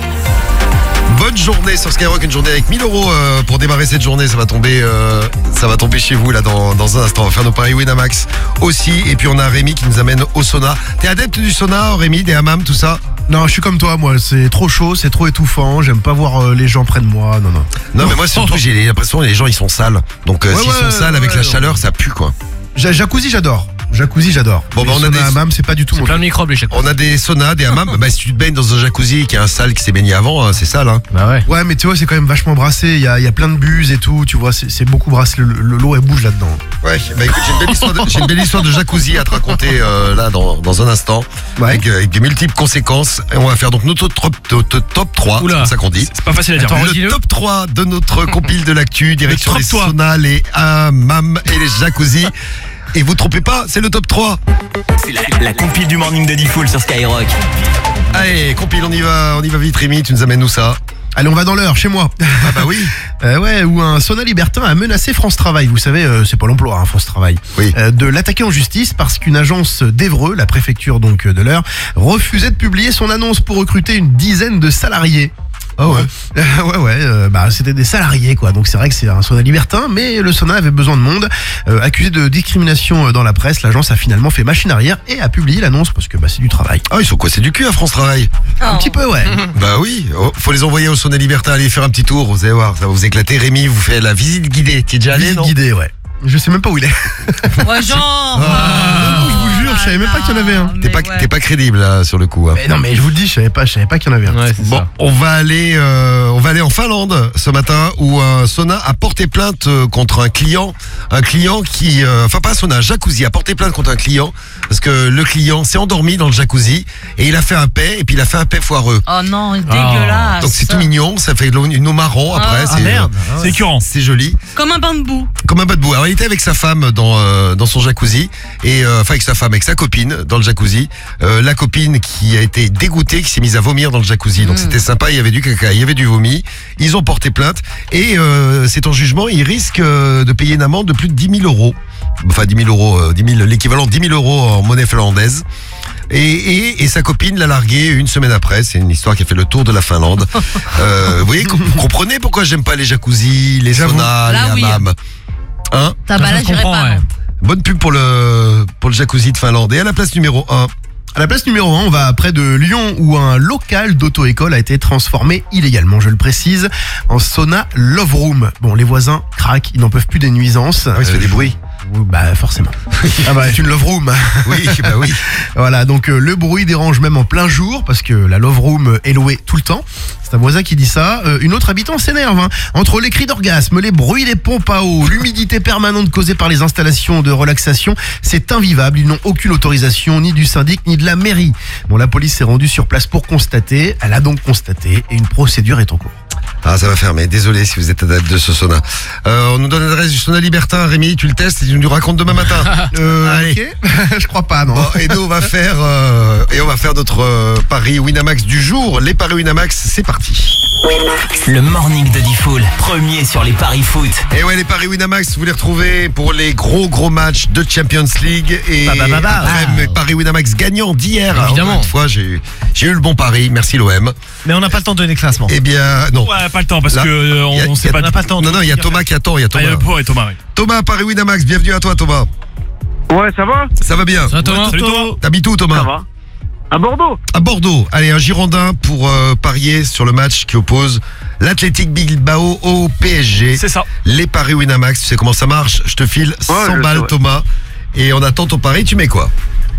Speaker 15: Bonne journée sur Skyrock, une journée avec mille euros euh, pour démarrer cette journée. Ça va tomber, euh, ça va tomber chez vous là dans, dans un instant. On va faire nos paris Winamax aussi. Et puis on a Rémi qui nous amène au sauna. T'es adepte du sauna, Rémi, des hammams, tout ça?
Speaker 1: Non, je suis comme toi, moi. C'est trop chaud, c'est trop étouffant. J'aime pas voir euh, les gens près de moi. Non, non.
Speaker 15: Non, mais moi surtout j'ai l'impression que les gens ils sont sales. Donc euh,
Speaker 1: Ouais,
Speaker 15: s'ils
Speaker 1: ouais,
Speaker 15: sont sales
Speaker 1: ouais,
Speaker 15: avec
Speaker 1: ouais,
Speaker 15: la
Speaker 1: non.
Speaker 15: chaleur, ça pue quoi.
Speaker 1: Ja- Jacuzzi, j'adore. Jacuzzi, j'adore.
Speaker 15: Bon, bah,
Speaker 1: Les
Speaker 15: on a
Speaker 1: saunas
Speaker 15: des-
Speaker 1: hammams, c'est pas du tout mon
Speaker 16: Plein de
Speaker 1: truc.
Speaker 16: microbes les jacuzzi.
Speaker 15: On a des saunas, des hammams. Bah si tu te baignes dans un jacuzzi qui est un sale qui s'est baigné avant, hein, c'est sale hein.
Speaker 16: Bah ouais.
Speaker 1: Ouais, mais tu vois, c'est quand même vachement brassé. Il y a, il y a plein de buses et tout. Tu vois, c'est c'est beaucoup brassé. Le- le- L'eau, elle bouge là-dedans.
Speaker 15: Ouais, bah écoute, j'ai une belle histoire de, j'ai une belle histoire de jacuzzi à te raconter euh, là dans, dans un instant, avec, euh, avec des multiples conséquences. Et on va faire donc notre top, notre top trois,
Speaker 16: Oula,
Speaker 15: c'est comme ça qu'on dit.
Speaker 16: c'est pas facile à dire.
Speaker 15: Attends,
Speaker 16: Redis-le.
Speaker 15: le top trois de notre compile de l'actu, direction
Speaker 16: top
Speaker 15: les
Speaker 16: trois.
Speaker 15: saunas, les hammams et les jacuzzis. Et vous trompez pas, c'est le top trois.
Speaker 13: C'est la, la compile du morning de Diffoul sur Skyrock.
Speaker 15: Allez, compile, on y va, on y va vite, Rémi, tu nous amènes où ça?
Speaker 1: Allez, on va dans l'heure, chez moi.
Speaker 15: Ah bah oui.
Speaker 1: Euh, ouais, où un sauna libertin a menacé France Travail. Vous savez, euh, c'est pas l'emploi, hein, France Travail.
Speaker 15: Oui.
Speaker 1: Euh, de l'attaquer en justice parce qu'une agence d'Évreux, la préfecture donc euh, de l'Eure, refusait de publier son annonce pour recruter une dizaine de salariés.
Speaker 15: Ah ouais.
Speaker 1: Euh, ouais, ouais, euh, bah c'était des salariés quoi. Donc c'est vrai que c'est un sauna libertin, mais le sauna avait besoin de monde. Euh, accusé de discrimination euh, dans la presse, l'agence a finalement fait machine arrière et a publié l'annonce parce que bah c'est du travail.
Speaker 15: Ah, ils sont quoi, c'est du cul à France Travail?
Speaker 1: Un petit peu, ouais.
Speaker 15: Bah oui, oh, faut les envoyer au sauna libertin, allez faire un petit tour, vous allez voir, ça va vous éclater. Rémi, vous faites la visite guidée, t'es déjà allé,
Speaker 1: Visite
Speaker 15: non?
Speaker 1: guidée, ouais. Je sais même pas où il est.
Speaker 18: Ouais, genre.
Speaker 1: Ah, non, je vous jure, je savais même pas qu'il y en avait un.
Speaker 15: T'es pas,
Speaker 18: ouais.
Speaker 15: t'es pas crédible là sur le coup. Hein.
Speaker 1: Mais non, mais je vous le dis, je savais pas, je savais pas qu'il y en avait un.
Speaker 16: Ouais, c'est
Speaker 15: Bon,
Speaker 16: ça.
Speaker 15: on va aller, euh, on va aller en Finlande ce matin où un sauna a porté plainte euh, contre un client, un client qui, euh, enfin pas un sauna, un jacuzzi a porté plainte contre un client parce que le client s'est endormi dans le jacuzzi et il a fait un paix et puis il a fait un paix foireux.
Speaker 18: Oh non, dégueulasse.
Speaker 15: Donc c'est tout mignon, ça fait de l'eau- une eau marron après.
Speaker 18: Ah,
Speaker 15: c'est,
Speaker 16: merde,
Speaker 15: euh,
Speaker 16: c'est écœurant.
Speaker 15: C'est joli.
Speaker 18: Comme un bain de boue.
Speaker 15: Comme un bas de boue. Alors il était avec sa femme dans euh, dans son jacuzzi et euh, enfin avec sa femme, avec sa copine dans le jacuzzi. Euh, la copine qui a été dégoûtée, qui s'est mise à vomir dans le jacuzzi. Donc
Speaker 18: Mm.
Speaker 15: c'était sympa, il y avait du caca, il y avait du vomi. Ils ont porté plainte et euh, c'est en jugement, ils risquent euh, de payer une amende de plus de dix mille euros. Enfin dix mille euros, euh, dix mille, l'équivalent de dix mille euros en monnaie finlandaise. Et, et, et sa copine l'a largué une semaine après. C'est une histoire qui a fait le tour de la Finlande. Euh, vous voyez, com- vous comprenez pourquoi j'aime pas les jacuzzis, les saunas,
Speaker 18: Là,
Speaker 15: les
Speaker 18: oui.
Speaker 15: hammams. Hein?
Speaker 18: Ça, bah là, j'irai pas. non.
Speaker 15: Bonne pub pour le, pour le jacuzzi de Finlande. Et à la place numéro un.
Speaker 1: À la place numéro un, on va près de Lyon où un local d'auto-école a été transformé illégalement, je le précise, en sauna Love Room. Bon, les voisins craquent, ils n'en peuvent plus des nuisances.
Speaker 15: Ah oui, ça fait des bruits.
Speaker 1: Oui, bah forcément. Ah bah c'est une love room.
Speaker 15: Oui, bah oui.
Speaker 1: Voilà, donc euh, le bruit dérange même en plein jour parce que la love room est louée tout le temps. C'est un voisin qui dit ça. Euh, une autre habitante s'énerve. Hein. Entre les cris d'orgasme, les bruits des pompes à eau, l'humidité permanente causée par les installations de relaxation, c'est invivable. Ils n'ont aucune autorisation ni du syndic ni de la mairie. Bon, la police s'est rendue sur place pour constater. Elle a donc constaté et une procédure est en cours.
Speaker 15: Ah, ça va fermer. Désolé si vous êtes adepte de ce sauna. Euh, on nous donne l'adresse du sauna Libertin. Rémi, tu le testes et tu nous racontes demain matin.
Speaker 1: Euh, Allez. Ok. Je crois pas, non.
Speaker 15: Bon, et nous, on va faire, euh, et on va faire notre euh, pari Winamax du jour. Les paris Winamax, c'est parti.
Speaker 13: Le morning de Diffoul, premier sur les paris foot.
Speaker 15: Et ouais, les paris Winamax, vous les retrouvez pour les gros gros matchs de Champions League. Et
Speaker 1: Bah, bah, bah, bah.
Speaker 15: après mes paris Winamax gagnants d'hier.
Speaker 3: Évidemment.
Speaker 15: Encore une fois, j'ai, j'ai eu le bon pari. Merci l'O M.
Speaker 3: Mais on n'a pas le temps de donner le classement.
Speaker 15: Eh bien, non.
Speaker 16: Ouais, pas le temps parce
Speaker 15: Là,
Speaker 16: que euh, on,
Speaker 15: y a-
Speaker 16: on sait
Speaker 15: y a-
Speaker 16: pas.
Speaker 3: On n'a pas le temps.
Speaker 15: Non, non, il y a Thomas qui attend. Il y a
Speaker 16: Ah, il y
Speaker 15: Thomas.
Speaker 16: a Paul et Thomas, oui.
Speaker 15: Thomas, paris Winamax. Bienvenue à toi, Thomas.
Speaker 19: Ouais, ça va?
Speaker 15: Ça va bien.
Speaker 3: Ça va, Thomas.
Speaker 16: Salut Thomas.
Speaker 15: T'habites où, Thomas?
Speaker 19: Ça va. À Bordeaux?
Speaker 15: À Bordeaux. Allez, un Girondin pour euh, parier sur le match qui oppose l'Athletic Bilbao au P S G.
Speaker 16: C'est ça.
Speaker 15: Les paris Winamax, tu sais comment ça marche? Je te file cent
Speaker 19: je
Speaker 15: balles,
Speaker 19: sais, ouais.
Speaker 15: Thomas. Et on attend ton pari. Tu mets quoi?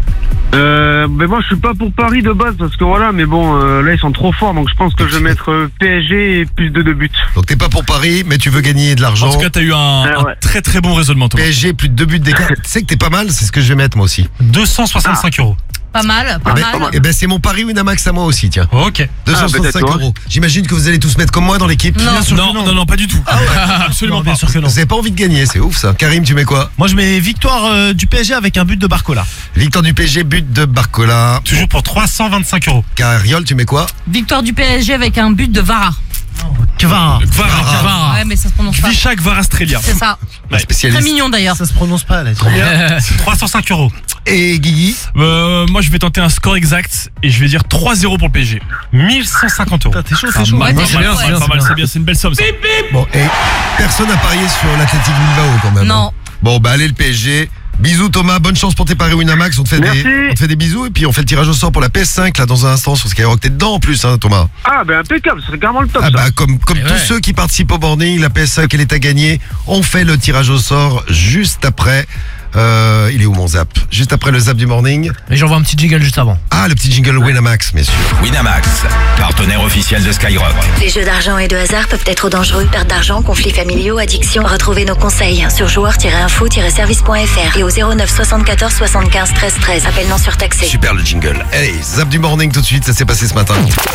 Speaker 19: Euh, mais moi je suis pas pour Paris de base parce que voilà, mais bon, euh, là ils sont trop forts donc je pense que je vais mettre euh, P S G et plus de deux buts.
Speaker 15: Donc t'es pas pour Paris, mais tu veux gagner de l'argent.
Speaker 16: En tout cas, t'as eu un,
Speaker 19: Ah,
Speaker 16: un
Speaker 19: ouais.
Speaker 16: très très bon raisonnement, Thomas.
Speaker 15: P S G, plus de deux buts d'écart. Tu sais que t'es pas mal, c'est ce que je vais mettre moi aussi.
Speaker 16: deux cent soixante-cinq euros.
Speaker 18: Pas mal, pas
Speaker 15: Ah,
Speaker 18: mal.
Speaker 15: ben, eh ben c'est mon pari Winamax à moi aussi, tiens.
Speaker 16: Ok.
Speaker 15: deux cent soixante-cinq
Speaker 19: Ah, peut-être,
Speaker 15: euros. J'imagine que vous allez tous mettre comme moi dans l'équipe.
Speaker 18: Non.
Speaker 16: Bien sûr non, non, non, pas du tout. Absolument
Speaker 3: Non,
Speaker 16: pas.
Speaker 3: bien sûr que non.
Speaker 15: Vous avez pas envie de gagner, c'est ouf ça. Karim, tu mets quoi?
Speaker 3: Moi, je mets victoire euh, du P S G avec un but de Barcola.
Speaker 15: Victoire du P S G, but de Barcola.
Speaker 16: Toujours pour trois cent vingt-cinq euros.
Speaker 15: Cariol, tu mets quoi?
Speaker 18: Victoire du P S G avec un but de Vara.
Speaker 3: Kvara.
Speaker 16: Vara.
Speaker 3: Kvara.
Speaker 18: Ouais, mais ça se prononce pas.
Speaker 16: Kvishak Varastrelia.
Speaker 18: C'est ça.
Speaker 15: La spécialiste.
Speaker 18: Très mignon d'ailleurs.
Speaker 3: Ça se prononce pas, là.
Speaker 16: trois cent cinq euros.
Speaker 15: Et Guigui?
Speaker 16: Euh, moi, je vais tenter un score exact et je vais dire trois zéro pour le P S G. mille cent cinquante euros.
Speaker 3: T'es chaud,
Speaker 16: Ah,
Speaker 3: t'es chaud.
Speaker 16: mal,
Speaker 18: Ouais,
Speaker 16: pas
Speaker 18: t'es
Speaker 16: mal,
Speaker 18: chaud,
Speaker 16: pas
Speaker 18: ouais.
Speaker 16: mal, pas mal, c'est bien, c'est une belle somme. ça.
Speaker 15: Bon, et personne n'a parié sur l'Athletic Bilbao quand même.
Speaker 18: Non.
Speaker 15: hein. Bon, bah allez le P S G. Bisous Thomas, bonne chance pour tes paris Winamax. On te fait
Speaker 19: Merci.
Speaker 15: des, on te fait des bisous et puis on fait le tirage au sort pour la P S cinq là dans un instant sur Skyrock. T'es dedans en plus, hein, Thomas.
Speaker 19: Ah ben impeccable, c'est carrément le top
Speaker 15: Ah
Speaker 19: ça.
Speaker 15: bah comme comme
Speaker 3: Eh
Speaker 15: tous
Speaker 3: ouais.
Speaker 15: ceux qui participent au morning, la P S cinq elle est à gagner. On fait le tirage au sort juste après. Euh, il est où mon zap? Juste après le zap du morning.
Speaker 3: Mais j'envoie un petit jingle juste avant.
Speaker 15: Ah, le petit jingle Winamax, messieurs.
Speaker 4: Winamax, partenaire officiel de Skyrock.
Speaker 5: Les jeux d'argent et de hasard peuvent être dangereux. Perte d'argent, conflits familiaux, addiction. Retrouvez nos conseils sur joueurs tiret info tiret service point f r et au zéro neuf soixante-quatorze soixante-quinze treize treize. Appel non surtaxé.
Speaker 15: Super le jingle. Allez, zap du morning tout de suite, ça s'est passé ce matin.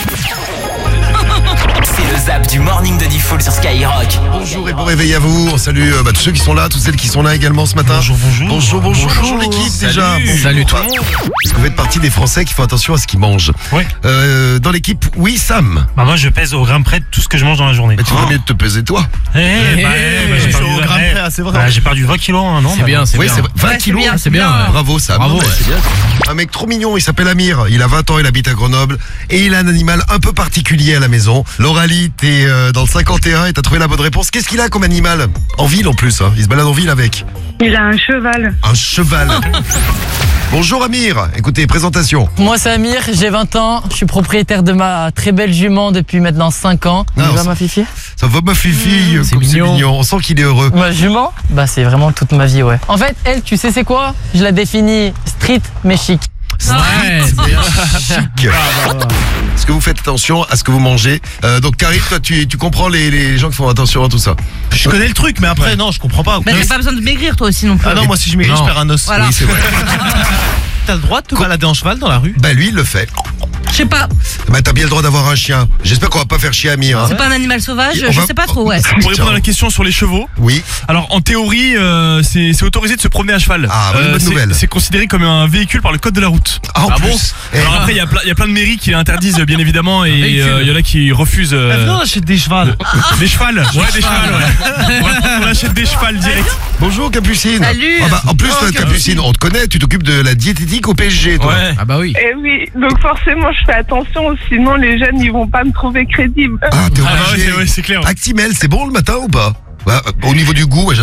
Speaker 13: C'est le zap du morning de Diffoul sur Skyrock.
Speaker 15: Bonjour et bon réveil à vous. On salue euh, bah, tous ceux qui sont là, toutes celles qui sont là également ce matin.
Speaker 3: Bonjour, bonjour.
Speaker 15: Bonjour, bonjour, bonjour l'équipe
Speaker 3: Salut.
Speaker 15: déjà. Bonjour.
Speaker 3: Salut tout le
Speaker 15: Bah,
Speaker 3: monde.
Speaker 15: Parce que vous faites partie des Français qui font attention à ce qu'ils mangent.
Speaker 16: Ouais.
Speaker 15: Euh, dans l'équipe, oui Sam.
Speaker 16: Bah, moi, je pèse au gramme près de tout ce que je mange dans la journée.
Speaker 15: Mais tu ferais mieux de te peser toi.
Speaker 16: Eh, bah, eh, bah, j'ai
Speaker 3: je suis
Speaker 16: perdu
Speaker 3: au
Speaker 16: vingt-
Speaker 3: gramme
Speaker 16: eh,
Speaker 3: près, ah, c'est vrai.
Speaker 16: bah, j'ai perdu vingt kilos en un an.
Speaker 3: C'est bien, c'est
Speaker 15: Oui,
Speaker 3: bien.
Speaker 15: c'est vingt
Speaker 18: Ouais, c'est
Speaker 15: kilos.
Speaker 18: bien,
Speaker 3: c'est bien.
Speaker 18: bien.
Speaker 15: Bravo Sam.
Speaker 3: Bravo,
Speaker 15: Non, mais
Speaker 3: ouais.
Speaker 15: c'est bien. Un mec trop mignon, il s'appelle Amir. Il a vingt ans, il habite à Grenoble et il a un animal un peu particulier à la maison. Lauralie, t'es euh, dans le cinquante et un et t'as trouvé la bonne réponse. Qu'est-ce qu'il a comme animal? En ville en plus, hein. Il se balade en ville avec.
Speaker 20: Il a un cheval.
Speaker 15: Un cheval. Bonjour Amir. Écoutez, présentation.
Speaker 22: Moi c'est Amir, j'ai vingt ans, je suis propriétaire de ma très belle jument depuis maintenant cinq ans.
Speaker 15: Non,
Speaker 22: Tu vas
Speaker 15: ça-
Speaker 22: ma fifi?
Speaker 15: Ça va ma fifi,
Speaker 22: Mmh, c'est
Speaker 15: comme c'est
Speaker 22: mignon.
Speaker 15: mignon. On sent qu'il est heureux.
Speaker 22: Ma jument? Bah c'est vraiment toute ma vie, ouais. En fait, elle, tu sais c'est quoi? Je la définis street mais chic.
Speaker 3: Ouais, c'est bien.
Speaker 15: Chic. Est-ce que vous faites attention à ce que vous mangez? Euh, donc Karim, toi tu, tu comprends les, les gens qui font attention à tout ça.
Speaker 3: Je connais le truc, mais après, non, je comprends pas.
Speaker 18: Bah, t'as pas besoin de maigrir toi aussi non plus.
Speaker 3: Ah non, moi si je maigris, je perds un os.
Speaker 18: Voilà.
Speaker 15: Oui, c'est vrai.
Speaker 3: T'as le droit de te balader en cheval dans la rue?
Speaker 15: Bah lui il le fait.
Speaker 18: Je sais pas,
Speaker 15: Bah t'as bien le droit d'avoir un chien. J'espère qu'on va pas faire chier Amir. hein.
Speaker 18: c'est pas un animal sauvage,
Speaker 15: On
Speaker 18: je
Speaker 15: va-
Speaker 18: sais pas trop, ouais.
Speaker 16: Pour répondre à la question sur les chevaux,
Speaker 15: Oui.
Speaker 16: alors en théorie, euh, c'est c'est autorisé de se promener à cheval.
Speaker 15: Ah, bonne- bonne
Speaker 16: c'est-
Speaker 15: nouvelle.
Speaker 16: C'est considéré comme un véhicule par le code de la route.
Speaker 15: Ah, en
Speaker 16: Ah bon
Speaker 15: plus. Eh,
Speaker 16: Alors après, il y, a plein- il y a plein de mairies qui l'interdisent, bien évidemment, et
Speaker 3: véhicule.
Speaker 16: euh, il y en a qui refusent. euh,
Speaker 3: Ah, venez, on achète des chevals.
Speaker 16: Des chevals, ouais, des chevals, ouais. On va- On achète des chevals direct.
Speaker 15: Bonjour Capucine.
Speaker 18: Salut.
Speaker 15: Ah bah, en plus
Speaker 18: Oh,
Speaker 15: toi,
Speaker 18: Capucine.
Speaker 15: Capucine, on te connaît, tu t'occupes de la diététique au P S G toi.
Speaker 16: Ouais.
Speaker 3: Ah bah oui.
Speaker 20: Eh oui, donc forcément je fais attention, sinon les jeunes ils vont pas me trouver crédible.
Speaker 15: Ah t'es
Speaker 16: Ah bah ouais,
Speaker 15: obligé.
Speaker 16: c'est ouais, c'est clair.
Speaker 15: Actimel, c'est bon le matin ou pas? Bah, au niveau du goût, ouais, j'adore.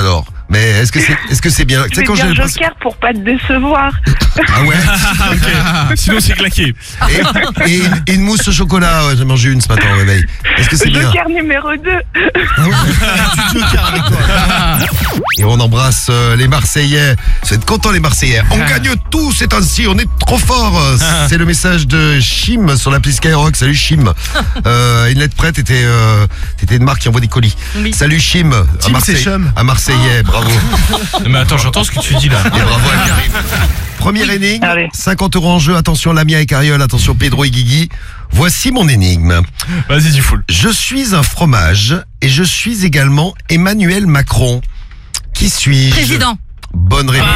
Speaker 15: Mais est-ce que c'est est-ce que c'est bien?
Speaker 20: Je vais
Speaker 15: quand
Speaker 20: dire
Speaker 15: j'ai le
Speaker 20: Joker pour pas te décevoir.
Speaker 15: Ah ouais.
Speaker 16: Ok. Sinon c'est claqué.
Speaker 15: Et, et une, et une mousse au chocolat, ouais, j'ai mangé une ce matin au réveil. Est-ce que c'est bien?
Speaker 20: Joker numéro deux.
Speaker 15: Ah ouais. Tu Joker avec toi. Et on embrasse euh, les Marseillais. Vous êtes contents les Marseillais? On gagne tout ces temps-ci, on est trop forts. C'est le message de Chim sur l'appli Skyrock. Salut Chim. Euh, une lettre prête, t'étais euh, t'étais une marque qui envoie des colis.
Speaker 18: Oui.
Speaker 15: Salut Chim. À
Speaker 1: Tim,
Speaker 15: Marseille.
Speaker 1: c'est Chum.
Speaker 15: À Marseillais, bravo.
Speaker 16: Mais attends, j'entends ce que tu dis là.
Speaker 15: Et bravo à Karim. Première énigme,
Speaker 20: Allez.
Speaker 15: cinquante euros en jeu. Attention Lamia et Cariole, attention Pedro et Guigui. Voici mon énigme.
Speaker 16: Vas-y, du full.
Speaker 15: Je suis un fromage et je suis également Emmanuel Macron. Qui suis-je?
Speaker 18: Président.
Speaker 15: Bonne réponse.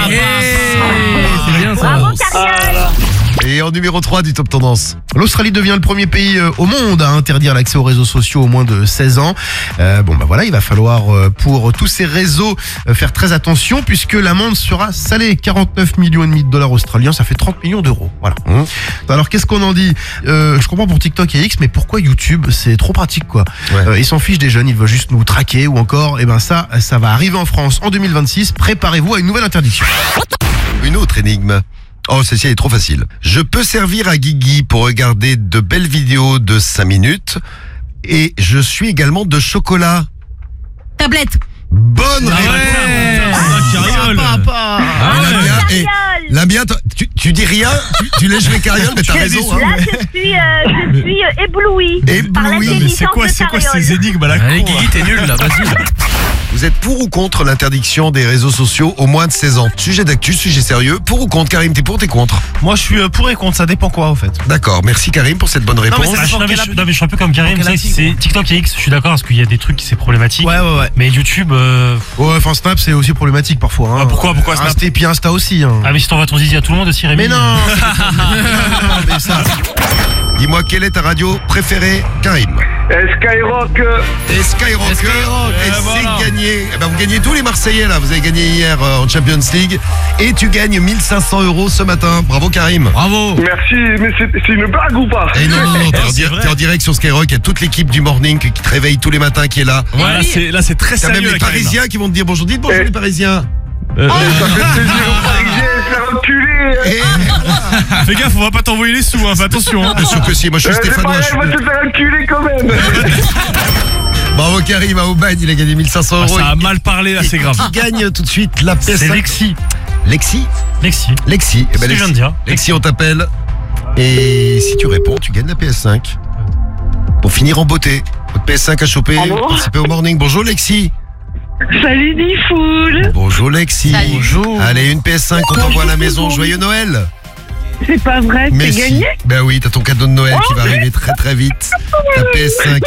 Speaker 3: C'est bien ça.
Speaker 20: Bravo, Cariole.
Speaker 15: Et en numéro trois du Top Tendance.
Speaker 1: L'Australie devient le premier pays euh, au monde à interdire l'accès aux réseaux sociaux aux moins de seize ans. Euh, bon bah voilà, il va falloir euh, pour tous ces réseaux euh, faire très attention puisque l'amende sera salée. quarante-neuf millions et demi de dollars australiens, ça fait trente millions d'euros. Voilà.
Speaker 15: Mmh.
Speaker 1: Alors qu'est-ce qu'on en dit? euh, Je comprends pour TikTok et X, mais pourquoi YouTube? C'est trop pratique quoi.
Speaker 15: Ouais.
Speaker 1: Euh, ils s'en fichent des jeunes, ils veulent juste nous traquer ou encore, et ben ça, ça va arriver en France en deux mille vingt-six. Préparez-vous à une nouvelle interdiction.
Speaker 15: Une autre énigme. Oh, celle-ci elle est trop facile. Je peux servir à Guigui pour regarder de belles vidéos de cinq minutes et je suis également de chocolat.
Speaker 18: Tablette.
Speaker 15: Bonne
Speaker 16: Ah
Speaker 15: réponse.
Speaker 16: ouais, Cariole.
Speaker 1: Papa.
Speaker 15: Ah, Lamia, et- Lamia, toi, tu, tu dis rien, tu, tu lèches les Cariole, mais t'as raison. Hein.
Speaker 20: Là, je suis, euh, je suis euh, éblouie. par
Speaker 15: Ébloui.
Speaker 20: l'intelligence
Speaker 16: Mais c'est quoi,
Speaker 20: de
Speaker 16: c'est quoi
Speaker 20: Cariole.
Speaker 16: ces énigmes à la
Speaker 3: Allez,
Speaker 16: con
Speaker 3: Guigui,
Speaker 16: là
Speaker 3: t'es nul là, vas-y. là.
Speaker 15: Vous êtes pour ou contre l'interdiction des réseaux sociaux aux moins de seize ans? Sujet d'actu, sujet sérieux. Pour ou contre? Karim, t'es pour, t'es contre?
Speaker 3: Moi, je suis euh, pour et contre, ça dépend quoi, au fait.
Speaker 15: D'accord, merci Karim pour cette bonne réponse.
Speaker 3: mais ça
Speaker 2: Ah, je,
Speaker 3: dépend
Speaker 2: non, mais
Speaker 3: quelle
Speaker 2: je,
Speaker 3: appli.
Speaker 2: non, mais je suis un peu comme Karim,
Speaker 3: Quelle
Speaker 2: tu sais,
Speaker 3: appli,
Speaker 2: c'est
Speaker 3: quoi.
Speaker 2: TikTok et X, je suis d'accord parce qu'il y a des trucs qui c'est problématique.
Speaker 3: Ouais, ouais, ouais.
Speaker 2: Mais YouTube, euh...
Speaker 1: Ouais, enfin Snap c'est aussi problématique parfois. Hein.
Speaker 2: Ah, pourquoi, pourquoi Snap?
Speaker 1: Insta et puis Insta aussi. Hein.
Speaker 2: ah mais si t'envoies ton zizi à tout le monde aussi, Rémi.
Speaker 1: Mais non. Mais ça.
Speaker 15: Dis-moi, quelle est ta radio préférée, Karim?
Speaker 19: Skyrock.
Speaker 15: Et Skyrock,
Speaker 3: Et Skyrock,
Speaker 15: et
Speaker 3: eh ben
Speaker 15: c'est
Speaker 3: voilà.
Speaker 15: gagné. Eh ben, vous gagnez tous les Marseillais là. Vous avez gagné hier euh, en Champions League et tu gagnes mille cinq cents euros ce matin. Bravo Karim.
Speaker 3: Bravo.
Speaker 19: Merci, mais c'est c'est une blague ou pas?
Speaker 15: Et non, non, non, t'es en,
Speaker 2: C'est
Speaker 15: di-
Speaker 2: vrai.
Speaker 15: t'es en direct sur Skyrock. Il y a toute l'équipe du morning qui te réveille tous les matins qui est là.
Speaker 16: Ouais, là, c'est, là, c'est très
Speaker 15: T'as
Speaker 16: sérieux.
Speaker 15: même les
Speaker 16: la Karim, là.
Speaker 15: Parisiens qui vont te dire bonjour. Dites bonjour
Speaker 19: Eh.
Speaker 15: les Parisiens.
Speaker 16: Euh,
Speaker 19: Ça fait plaisir aux Parisiens de se faire enculer.
Speaker 15: Et
Speaker 16: Fais gaffe, on va pas t'envoyer les sous, hein, fais attention. Hein.
Speaker 15: bien sûr que si. Moi je suis
Speaker 19: Euh, c'est
Speaker 15: stéphanois.
Speaker 19: pareil,
Speaker 15: je
Speaker 19: va
Speaker 15: suis-
Speaker 19: se faire enculer quand même.
Speaker 15: Bravo Karim à Aubagne. Il a gagné mille cinq cents
Speaker 16: Ah,
Speaker 15: euros.
Speaker 16: ça a mal parlé là, c'est grave.
Speaker 15: Qui gagne tout de suite la P S
Speaker 2: C'est
Speaker 15: cinq.
Speaker 2: Lexi.
Speaker 15: Lexi.
Speaker 2: Lexi.
Speaker 15: Lexi. Eh
Speaker 2: C'est ce que je viens de dire.
Speaker 15: Lexi, on t'appelle. Et si tu réponds, tu gagnes la P S cinq. Pour finir en beauté. Votre P S cinq à choper.
Speaker 20: Allô
Speaker 15: Participez au morning. Bonjour Lexi.
Speaker 20: Salut Difool.
Speaker 15: Bonjour Lexi.
Speaker 18: Salut.
Speaker 15: Bonjour. Allez, une P S cinq, on t'envoie à la maison. Joyeux Noël.
Speaker 20: C'est pas vrai, c'est
Speaker 15: Merci.
Speaker 20: gagné.
Speaker 15: Ben oui, t'as ton cadeau de Noël qui va arriver très très vite. Ta P S cinq.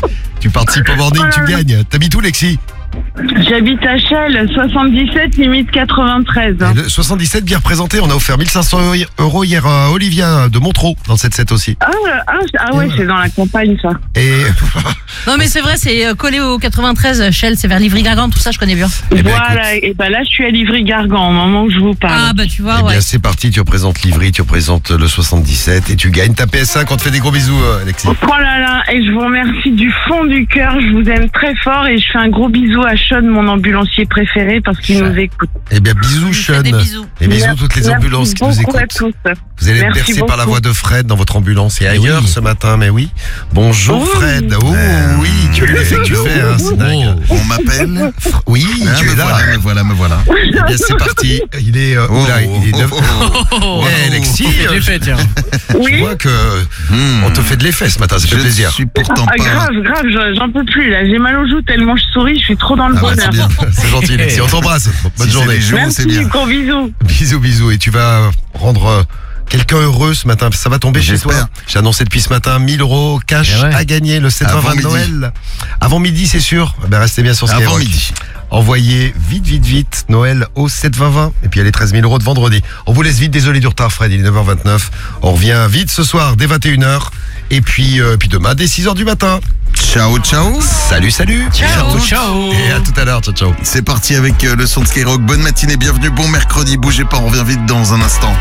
Speaker 15: Tu participes au morning, tu gagnes. T'habites où Lexi?
Speaker 20: J'habite à Chelles, soixante-dix-sept, limite quatre-vingt-treize.
Speaker 15: Et le soixante-dix-sept bien représenté. On a offert mille cinq cents euros hier à Olivia de Montreux dans le sept sept aussi.
Speaker 20: Ah, ah, ah ouais,
Speaker 15: voilà.
Speaker 20: c'est dans la campagne ça.
Speaker 15: Et
Speaker 18: Non mais c'est vrai, c'est euh, collé au quatre-vingt-treize, Shell, c'est vers Livry-Gargan, tout ça je connais bien.
Speaker 15: Eh ben,
Speaker 20: Voilà, et ben là je suis à Livry-Gargan au moment où je vous parle.
Speaker 18: Ah bah tu vois,
Speaker 15: Eh bien,
Speaker 18: ouais.
Speaker 15: c'est parti, tu représentes Livry, tu représentes le soixante-dix-sept et tu gagnes ta P S cinq. On te fait des gros bisous, euh, Alexis.
Speaker 20: Oh là là, et je vous remercie du fond du cœur, je vous aime très fort et je fais un gros bisou à Sean, mon ambulancier préféré, parce qu'il nous écoute.
Speaker 15: Eh bien, bisous, Sean.
Speaker 18: des bisous.
Speaker 15: Et bisous
Speaker 20: Merci-
Speaker 15: toutes les
Speaker 20: merci
Speaker 15: ambulances qui nous
Speaker 20: beaucoup à
Speaker 15: écoutent.
Speaker 20: tous.
Speaker 15: Vous allez être
Speaker 20: Merci
Speaker 15: bercés par la
Speaker 20: beaucoup.
Speaker 15: voix de Fred dans votre ambulance et ailleurs ce matin, mais oui. Bonjour
Speaker 20: Oui.
Speaker 15: Fred. Oh oui, tu as l'effet que tu fais, hein, c'est dingue.
Speaker 6: On m'appelle.
Speaker 15: Oui,
Speaker 6: Ah,
Speaker 15: tu
Speaker 6: me
Speaker 15: es là.
Speaker 6: voilà, me voilà, me voilà.
Speaker 15: Eh bien, c'est parti. Il est, euh,
Speaker 6: Oh,
Speaker 15: oula, il est neuf.
Speaker 3: Oh,
Speaker 15: Eh, Alexis,
Speaker 3: on fait
Speaker 15: euh,
Speaker 3: des faits, tiens.
Speaker 15: je
Speaker 20: Oui.
Speaker 15: vois que on te fait de l'effet ce matin, ça fait
Speaker 6: Je
Speaker 15: plaisir.
Speaker 6: suis pourtant
Speaker 20: Ah,
Speaker 6: pas.
Speaker 20: grave, grave, je- j'en peux plus là, j'ai mal aux joues tellement je souris, je suis trop dans le
Speaker 15: Ah bah,
Speaker 20: bonheur.
Speaker 15: c'est bien, c'est gentil Alexis, on t'embrasse. Bonne
Speaker 6: Si
Speaker 15: journée.
Speaker 6: c'est les jours, c'est
Speaker 20: Merci,
Speaker 6: bien.
Speaker 20: gros bisous.
Speaker 15: Bisous, bisous. Et tu vas rendre euh, quelqu'un heureux ce matin. Ça va tomber chez toi.
Speaker 6: J'espère.
Speaker 15: J'ai annoncé depuis ce matin mille euros cash
Speaker 3: Eh ouais.
Speaker 15: à gagner le sept vingt
Speaker 6: Avant
Speaker 15: de
Speaker 6: midi.
Speaker 15: Noël. Avant midi, c'est sûr. Eh ben, restez bien sur Skyrock.
Speaker 6: Avant midi.
Speaker 15: Envoyez vite, vite, vite Noël au sept vingt vingt. Et puis il y a les treize mille euros de vendredi. On vous laisse vite. Désolé du retard, Fred. Il est neuf heures vingt-neuf. On revient vite ce soir dès vingt et une heures. Et puis, euh, puis demain dès six heures du matin.
Speaker 6: Ciao, ciao.
Speaker 15: Salut, salut.
Speaker 6: Ciao, ciao.
Speaker 15: Et à tout à l'heure. Ciao, ciao.
Speaker 6: C'est parti avec euh, le son de Skyrock. Bonne matinée, bienvenue, bon mercredi. Bougez pas, on revient vite dans un instant.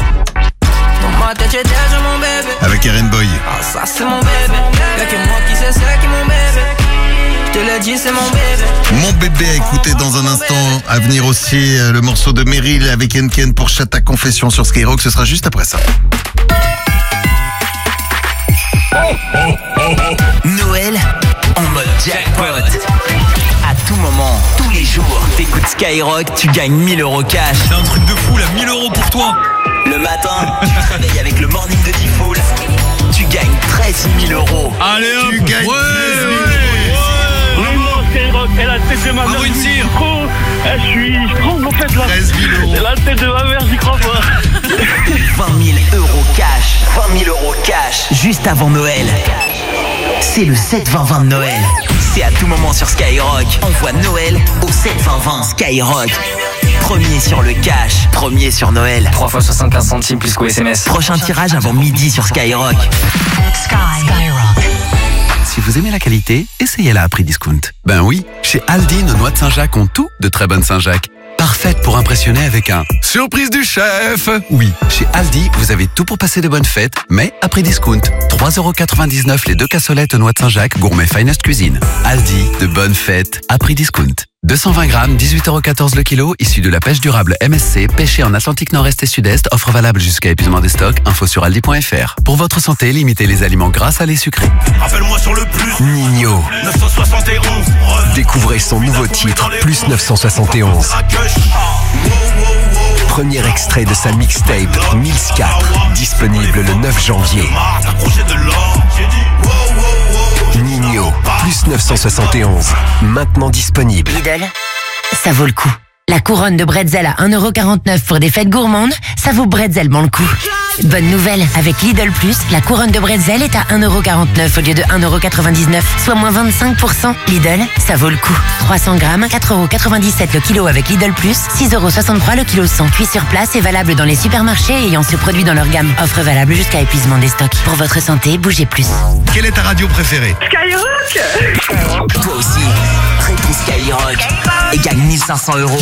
Speaker 21: Dans ma tête, j'étais déjà mon bébé.
Speaker 6: Avec Eren Boy.
Speaker 21: Ah, ça, c'est mon bébé. Y'a que moi qui sais, c'est qui mon bébé. te l'ai dit, c'est mon bébé.
Speaker 6: Mon bébé à écouter dans un instant. À venir aussi euh, le morceau de Meryl avec Enken pour Chata Confession sur Skyrock. Ce sera juste après ça.
Speaker 13: Noël en mode jackpot. À tout moment, tous les jours, t'écoutes Skyrock, tu gagnes mille euros cash.
Speaker 16: C'est un truc de fou là, mille euros pour toi.
Speaker 13: Le matin, tu te réveilles avec le morning de Diffoul. Tu gagnes treize mille euros.
Speaker 16: Allez hop,
Speaker 15: Tu gagnes
Speaker 16: ouais,
Speaker 15: treize mille
Speaker 16: ouais.
Speaker 19: Vraiment, Skyrock, elle a la tête de ma mère.
Speaker 16: une
Speaker 19: j'y
Speaker 16: cire.
Speaker 19: crois. Eh, Je suis, je crois en fait là.
Speaker 15: treize mille euros.
Speaker 19: C'est la tête de ma mère, j'y crois pas.
Speaker 13: vingt mille euros cash. vingt mille euros cash. Juste avant Noël. C'est le sept vingt vingt de Noël. C'est à tout moment sur Skyrock. Envoie Noël au sept vingt vingt. Skyrock. Premier sur le cash. Premier sur Noël.
Speaker 22: trois fois soixante-quinze centimes plus qu'au S M S.
Speaker 13: Prochain tirage avant midi sur Skyrock.
Speaker 4: Si vous aimez la qualité, essayez-la à prix discount. Ben oui, chez Aldi, nos noix de Saint-Jacques ont tout de très bonnes Saint-Jacques. Parfaite pour impressionner avec un « Surprise du chef !» Oui, chez Aldi, vous avez tout pour passer de bonnes fêtes, mais à prix discount. trois euros quatre-vingt-dix-neuf les deux cassolettes noix de Saint-Jacques, gourmet Finest Cuisine. Aldi, de bonnes fêtes à prix discount. deux cent vingt grammes, dix-huit euros quatorze le kilo, issu de la pêche durable M S C, pêché en Atlantique Nord-Est et Sud-Est, offre valable jusqu'à épuisement des stocks, info sur aldi point f r. Pour votre santé, limitez les aliments gras, salés, sucrés.
Speaker 7: Rappelle-moi sur le plus.
Speaker 8: Nino.
Speaker 7: neuf cent soixante et onze.
Speaker 8: Découvrez son nouveau titre, Plus neuf cent soixante et onze. Premier extrait de sa mixtape, Mills quatre, disponible le neuf janvier. Nino, Plus neuf cent soixante et onze, maintenant disponible.
Speaker 9: Lidl, ça vaut le coup. La couronne de bretzel à un euro quarante-neuf pour des fêtes gourmandes, ça vaut bretzellement le coup. Bonne nouvelle, avec Lidl Plus, la couronne de bretzel est à un euro quarante-neuf au lieu de un euro quatre-vingt-dix-neuf, soit moins vingt-cinq pour cent. Lidl, ça vaut le coup. trois cents grammes, quatre euros quatre-vingt-dix-sept le kilo avec Lidl Plus, six euros soixante-trois le kilo cent. Cuit sur place et valable dans les supermarchés ayant ce produit dans leur gamme. Offre valable jusqu'à épuisement des stocks. Pour votre santé, bougez plus.
Speaker 15: Quelle est ta radio préférée?
Speaker 13: Skyrock. Toi aussi, réponds Skyrock et gagne mille cinq cents euros.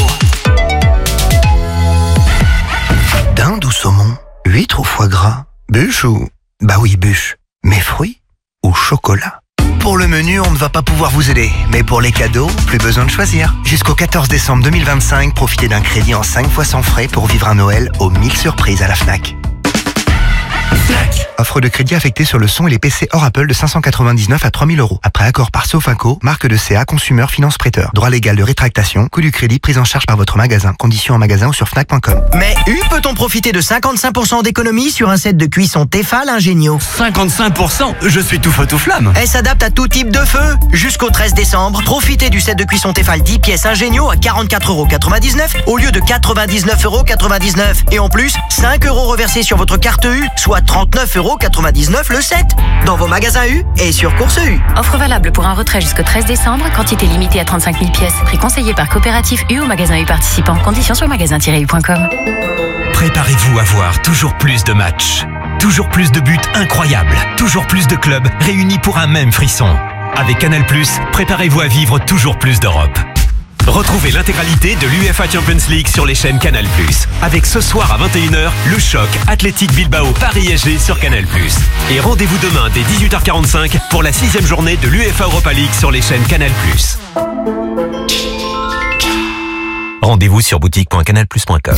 Speaker 10: Dinde ou saumon, huître ou foie gras, bûche ou... Bah oui, bûche. Mais fruits ou chocolat? Pour le menu, on ne va pas pouvoir vous aider. Mais pour les cadeaux, plus besoin de choisir. Jusqu'au quatorze décembre deux mille vingt-cinq, profitez d'un crédit en cinq fois sans frais pour vivre un Noël aux mille surprises à la Fnac. Offre de crédit affectée sur le son et les P C hors Apple de cinq cent quatre-vingt-dix-neuf à trois mille euros. Après accord par Sofinco, marque de C A Consumer Finance Prêteur. Droit légal de rétractation, coût du crédit pris en charge par votre magasin. Conditions en magasin ou sur fnac point com.
Speaker 23: Mais U peut-on profiter de cinquante-cinq pour cent d'économie sur un set de cuisson Tefal Ingenio?
Speaker 10: cinquante-cinq pour cent? Je suis tout feu tout flamme.
Speaker 23: Elle s'adapte à tout type de feu. Jusqu'au treize décembre, profitez du set de cuisson Tefal dix pièces Ingenio à quarante-quatre euros quatre-vingt-dix-neuf au lieu de quatre-vingt-dix-neuf euros quatre-vingt-dix-neuf. Et en plus, cinq euros reversés sur votre carte U, soit trente-neuf euros quatre-vingt-dix-neuf le set. Dans vos magasins U et sur Course U.
Speaker 24: Offre valable pour un retrait jusqu'au treize décembre, quantité limitée à trente-cinq mille pièces. Prix conseillé par Coopérative U au magasin U participant. Conditions sur magasin tiret u point com.
Speaker 10: Préparez-vous à voir toujours plus de matchs, toujours plus de buts incroyables, toujours plus de clubs réunis pour un même frisson. Avec Canal plus, préparez-vous à vivre toujours plus d'Europe. Retrouvez l'intégralité de l'U E F A Champions League sur les chaînes Canal plus. Avec ce soir à vingt et une heures, le choc Athletic Bilbao Paris S G sur Canal plus. Et rendez-vous demain dès dix-huit heures quarante-cinq pour la sixième journée de l'U E F A Europa League sur les chaînes Canal plus. Rendez-vous sur boutique point canal plus point com.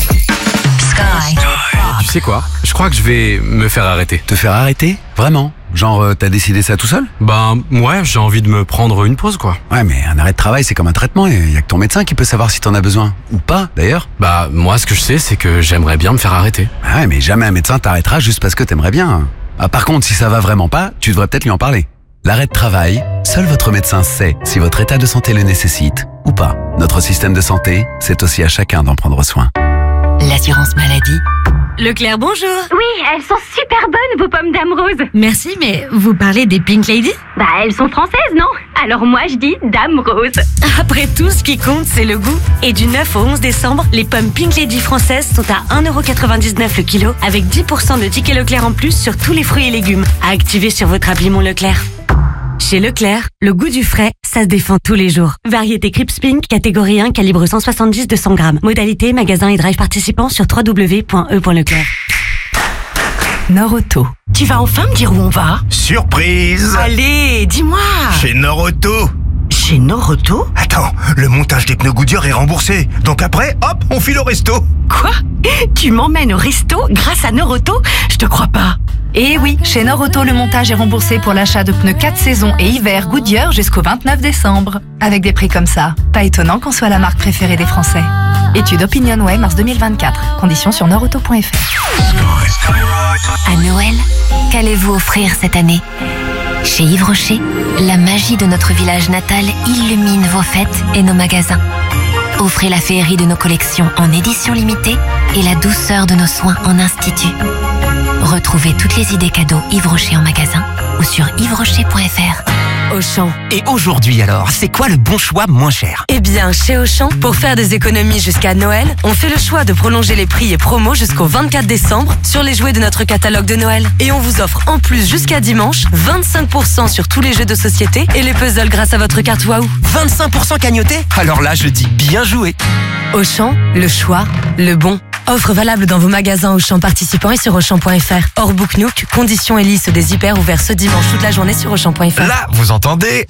Speaker 4: Tu sais quoi? Je crois que je vais me faire arrêter. Te faire arrêter? Vraiment? Genre, euh, t'as décidé ça tout seul?
Speaker 2: Ben, ouais, j'ai envie de me prendre une pause, quoi.
Speaker 4: Ouais, mais un arrêt de travail, c'est comme un traitement. Il y a que ton médecin qui peut savoir si t'en as besoin. Ou pas, d'ailleurs.
Speaker 2: Bah, moi, ce que je sais, c'est que j'aimerais bien me faire arrêter.
Speaker 4: Ah ouais, mais jamais un médecin t'arrêtera juste parce que t'aimerais bien. Ah, par contre, si ça va vraiment pas, tu devrais peut-être lui en parler. L'arrêt de travail, seul votre médecin sait si votre état de santé le nécessite ou pas. Notre système de santé, c'est aussi à chacun d'en prendre soin.
Speaker 9: L'assurance maladie.
Speaker 18: Leclerc, bonjour.
Speaker 25: Oui, elles sont super bonnes, vos pommes Dame Rose.
Speaker 18: Merci, mais vous parlez des Pink Lady?
Speaker 25: Bah, elles sont françaises, non? Alors moi, je dis Dame Rose.
Speaker 18: Après tout, ce qui compte, c'est le goût. Et du neuf au onze décembre, les pommes Pink Lady françaises sont à un euro quatre-vingt-dix-neuf le kilo, avec dix pour cent de tickets Leclerc en plus sur tous les fruits et légumes. À activer sur votre appli Mon Leclerc. Chez Leclerc, le goût du frais, ça se défend tous les jours. Variété Crips Pink, catégorie un, calibre cent soixante-dix à deux cents grammes. Modalité, magasin et drive participant sur w w w point e point leclerc.
Speaker 11: Norauto.
Speaker 18: Tu vas enfin me dire où on va?
Speaker 10: Surprise!
Speaker 18: Allez, dis-moi!
Speaker 10: Chez Norauto!
Speaker 13: Chez Noroto?
Speaker 1: Attends, le montage des pneus Goodyear est remboursé. Donc après, hop, on file au resto.
Speaker 18: Quoi? Tu m'emmènes au resto grâce à Noroto? Je te crois pas.
Speaker 11: Et oui, chez Noroto, le montage est remboursé pour l'achat de pneus quatre saisons et hiver Goodyear jusqu'au vingt-neuf décembre. Avec des prix comme ça, pas étonnant qu'on soit la marque préférée des Français. Étude OpinionWay mars deux mille vingt-quatre. Conditions sur noroto point f r.
Speaker 9: À Noël, qu'allez-vous offrir cette année? Chez Yves Rocher, la magie de notre village natal illumine vos fêtes et nos magasins. Offrez la féerie de nos collections en édition limitée et la douceur de nos soins en institut. Retrouvez toutes les idées cadeaux Yves Rocher en magasin ou sur yves rocher point f r.
Speaker 13: Auchan. Et aujourd'hui alors, c'est quoi le bon choix moins cher?
Speaker 18: Eh bien, chez Auchan, pour faire des économies jusqu'à Noël, on fait le choix de prolonger les prix et promos jusqu'au vingt-quatre décembre sur les jouets de notre catalogue de Noël. Et on vous offre en plus jusqu'à dimanche vingt-cinq pour cent sur tous les jeux de société et les puzzles grâce à votre carte Waouh.
Speaker 13: vingt-cinq pour cent cagnoté? Alors là, je dis bien joué.
Speaker 18: Auchan, le choix, le bon. Offre valable dans vos magasins Auchan participants et sur Auchan point f r. Hors Book Nook, conditions et liste des hyper ouverts ce dimanche toute la journée sur Auchan point f r.
Speaker 1: Là, vous entendez?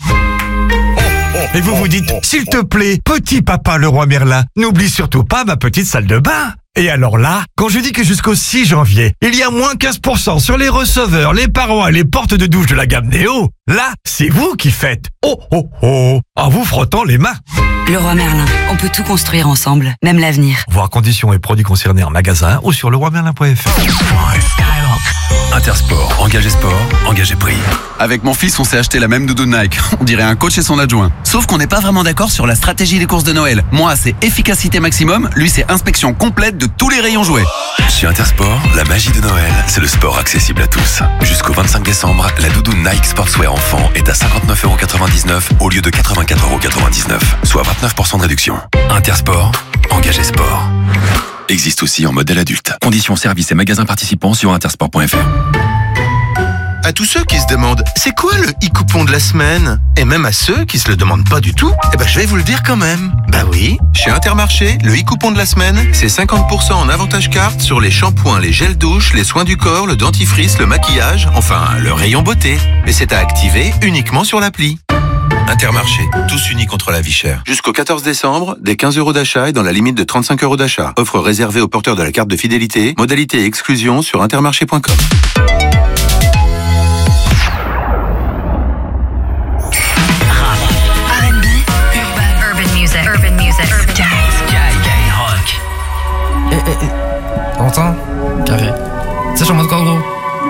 Speaker 1: Et vous vous dites, s'il te plaît, petit papa le roi Merlin, n'oublie surtout pas ma petite salle de bain. Et alors là, quand je dis que jusqu'au six janvier, il y a moins quinze pour cent sur les receveurs, les parois et les portes de douche de la gamme Néo, là, c'est vous qui faites oh oh oh en vous frottant les mains.
Speaker 5: Le roi Merlin, on peut tout construire ensemble, même l'avenir.
Speaker 1: Voir conditions et produits concernés en magasin ou sur le roi merlin point f r.
Speaker 4: Intersport, engagé sport, engagé prix.
Speaker 12: Avec mon fils, on s'est acheté la même doudoune Nike. On dirait un coach et son adjoint. Sauf qu'on n'est pas vraiment d'accord sur la stratégie des courses de Noël. Moi, c'est efficacité maximum. Lui, c'est inspection complète de tous les rayons jouets.
Speaker 4: Chez Intersport, la magie de Noël, c'est le sport accessible à tous. Jusqu'au vingt-cinq décembre, la doudoune Nike Sportswear enfant est à cinquante-neuf euros quatre-vingt-dix-neuf au lieu de quatre-vingt-quatre euros quatre-vingt-dix-neuf, soit vingt-neuf pour cent de réduction. Intersport, engagé sport. Existe aussi en modèle adulte. Conditions services et magasins participants sur intersport point f r.
Speaker 14: À tous ceux qui se demandent c'est quoi le e-coupon de la semaine, et même à ceux qui se le demandent pas du tout, eh ben je vais vous le dire quand même. Bah oui, chez Intermarché, le e-coupon de la semaine, c'est cinquante pour cent en avantage carte sur les shampoings, les gels douche, les soins du corps, le dentifrice, le maquillage, enfin le rayon beauté. Et c'est à activer uniquement sur l'appli. Intermarché, tous unis contre la vie chère. Jusqu'au quatorze décembre, des quinze euros d'achat et dans la limite de trente-cinq euros d'achat. Offre réservée aux porteurs de la carte de fidélité. Modalité et exclusion sur intermarché point com.
Speaker 17: T'entends? Carré. Ça, je suis en mode quoi, gros?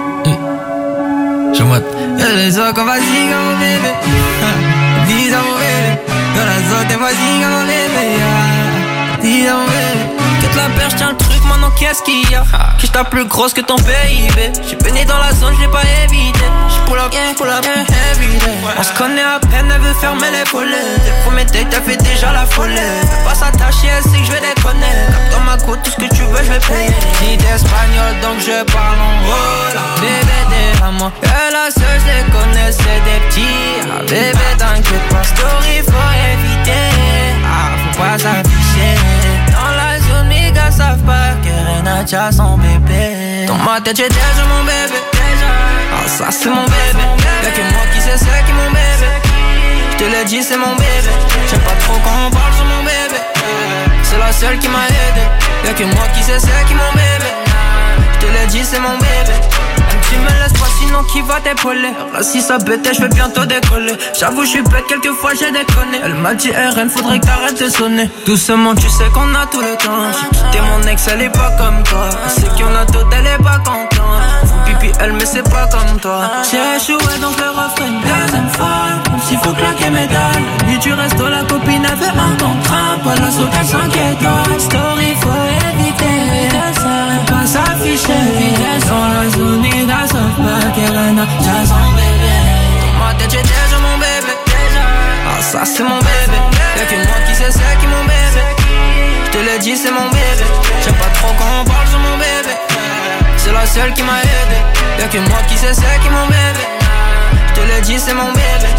Speaker 17: Je suis en mode. Y'a les autres qu'on va signer, mon bébé. Dis à mon bébé. Y'a les autres, t'es pas signer, mon bébé. Dis à mon bébé. Quitte la perche, tiens le truc, maintenant qu'est-ce qu'il y a? Que je tape plus grosse que ton P I B. J'suis baigné dans la zone, j'l'ai pas évité. J'pull up, j'pull up, every day. On se connaît à peine, elle veut fermer les volets. Tes premiers dates, t'as fait déjà la folie. Fais pas s'attacher, elle sait que j'vais déconner. Capte dans ma côte, tout ce que tu veux, j'vais payer. Dis d'espagnol, donc je parle en rola. Bébé, t'es à moi. Et la seule, j'les connais, c'est des petits. Ah, bébé, t'inquiète pas, story, faut éviter. Ah, faut pas s'afficher. Dans la zone, mes gars savent pas que Renacha son bébé. Dans ma tête, j'ai déjà mon bébé. Ah, ça c'est mon bébé. Y'a que moi qui sais c'est qui mon bébé. J'te l'ai dit, c'est mon bébé. J'aime pas trop quand on parle sur mon bébé. C'est la seule qui m'a aidé. Y'a que moi qui sais c'est qui mon bébé. J'te l'ai dit, c'est mon bébé. Tu me laisses pas sinon qui va t'épauler. Là si ça pète je vais bientôt décoller. J'avoue je suis bête quelquefois j'ai déconné. Elle m'a dit R N faudrait que t'arrêtes de sonner. Doucement tu sais qu'on a tout le temps. J'ai quitté mon ex elle est pas comme toi. Elle sait qu'il y en a d'autres elle est pas contente. Faut pipi elle mais c'est pas comme toi. J'ai échoué donc le refrain une deuxième fois. Même s'il faut claquer mes dalles. Lui tu restes la copine elle fait un contrat. Pas la sauter elle s'inquiète. Story faut éviter. Pas s'afficher. Dans la zone ça sauf pas qu'elle a déjà son bébé. Dans ma tête j'ai déjà mon bébé. Ah ça c'est mon bébé. Y'a que moi qui sais c'est qui mon bébé. J'te l'ai dit c'est mon bébé. J'aime pas trop quand on parle sur mon bébé. C'est la seule qui m'a aidé. Y'a que moi qui sais c'est qui mon bébé. J'te l'ai dit c'est mon bébé.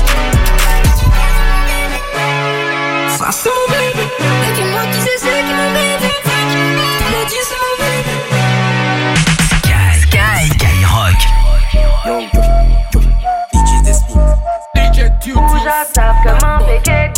Speaker 17: Ça c'est mon bébé. Y'a que moi qui sais c'est qui mon bébé. J'te l'ai dit c'est mon bébé.
Speaker 26: Rouge à table comme un béquet.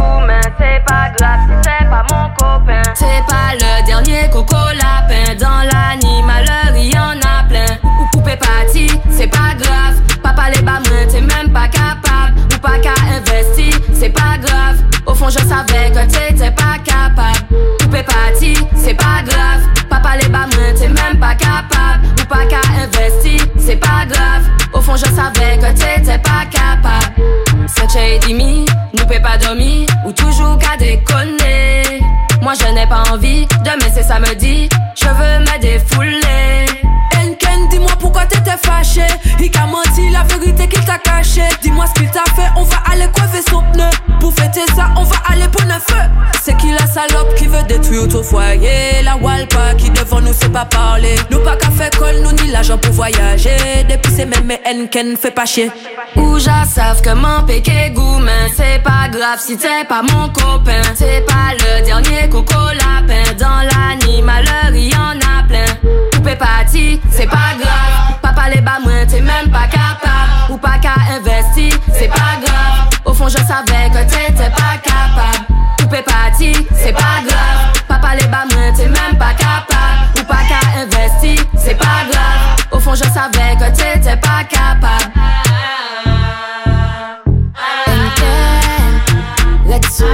Speaker 3: le dis, je veux me défouler. Enken, dis-moi pourquoi t'étais fâché. Il t'a menti la vérité qu'il t'a caché. Dis-moi ce qu'il t'a fait, on va aller coiffer son pneu. Pour fêter ça, on va aller pour le feu. C'est qui la salope qui veut détruire ton foyer? La Walpa qui devant nous sait pas parler. Nous pas qu'à faire colle, nous ni l'argent pour voyager. Depuis c'est même mais Enken fait pas chier. Ouja savent que mon péché gourmand. C'est pas grave si t'es pas mon copain. C'est pas le dernier coco lapin. Dans l'animal, il y en a plein. Coupé parti, c'est pas grave. Papa les bas moins, t'es même pas capable. Ou pas qu'à investir, c'est pas grave. Au fond je savais que t'étais pas capable. Coupé parti, c'est pas grave. Papa les bas moins, t'es même pas capable. Ou pas qu'à investir, c'est pas grave. Au fond je savais que t'étais pas capable. Let's go.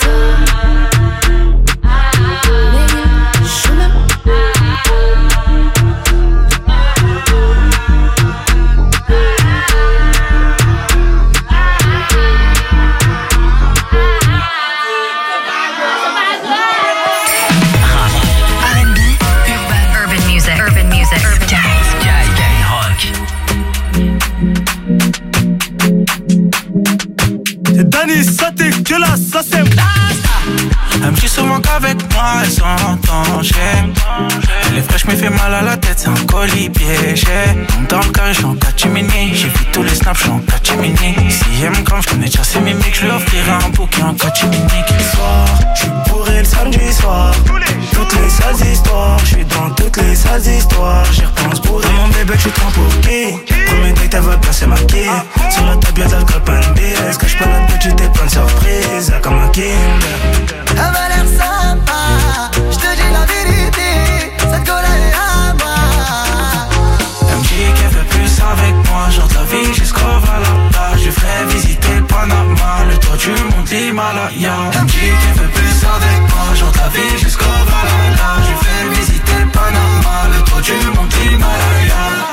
Speaker 7: Ça dégueulasse, ça c'est.
Speaker 6: Elle me dit souvent qu'avec moi elle s'entend. Elle est fraîche mais fait mal à la tête, c'est un colis piégé. Dans le carré j'suis en catimini. J'ai vu tous les snaps, j'suis en catimini. Si elle me grave, j'connais déjà ses mimiques. J'lui offrirai un bouquet en catimini. Ce soir, j'suis bourré le samedi soir. Toutes les sales histoires, j'suis dans toutes les sales histoires. J'y repense bourré. Mon bébé j'suis trop bouquet. Premier date elle veut passer ma quille. Sur la table y'a de l'alcool, pas une bise. Cache pas la petite et plein de surprises. Comme un kinder.
Speaker 16: Elle m'a l'air sympa, je te dis la vérité, cette gueule est à moi.
Speaker 6: Elle me dit qu'elle veut plus avec moi, genre de la vie jusqu'au Valhalla. Je ferai visiter le Panama, le toit du monde l'Himalaya. Elle me dit qu'elle veut plus avec moi, genre de la vie jusqu'au Valhalla. Je ferai visiter le Panama, le toit du monde l'Himalaya.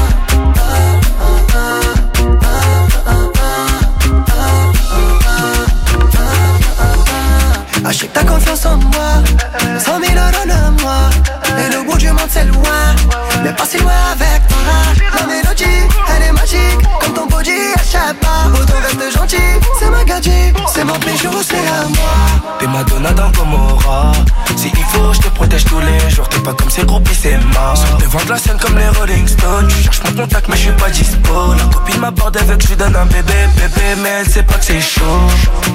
Speaker 16: Achète ta confiance en moi, cent mille euros de moi. Et le bout du monde c'est loin, mais pas si loin avec toi. La mélodie, elle est magique, comme ton body, achète pas. Autant reste gentil, c'est ma gadget, c'est mon bijou, c'est à moi.
Speaker 6: T'es Madonna dans Gomorrah. Si il faut, je te protège tous les jours. T'es pas comme ces groupies, c'est mort. Sur le devant de la scène comme les Rolling Stones. Tu cherches mon contact, mais je suis pas dispo. La copine m'aborde avec, je lui donne un bébé, bébé, mais elle sait pas que c'est chaud.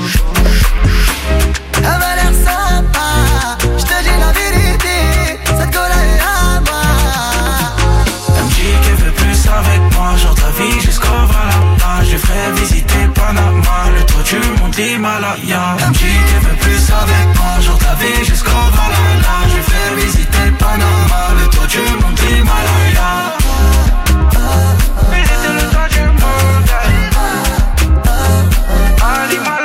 Speaker 16: Elle m'a l'air sympa, je te dis la vérité, cette gueule est à moi.
Speaker 6: Elle me dit qu'elle veut plus avec moi, genre de la vie jusqu'au Valhalla. Je ferai visiter le Panama, le toit du monde l'Himalaya. Elle me dit qu'elle veut plus avec moi, genre de la vie jusqu'au Valhalla. Je ferai visiter le Panama, le toit du monde l'Himalaya. Visiter le toit du monde, à l'Himalaya.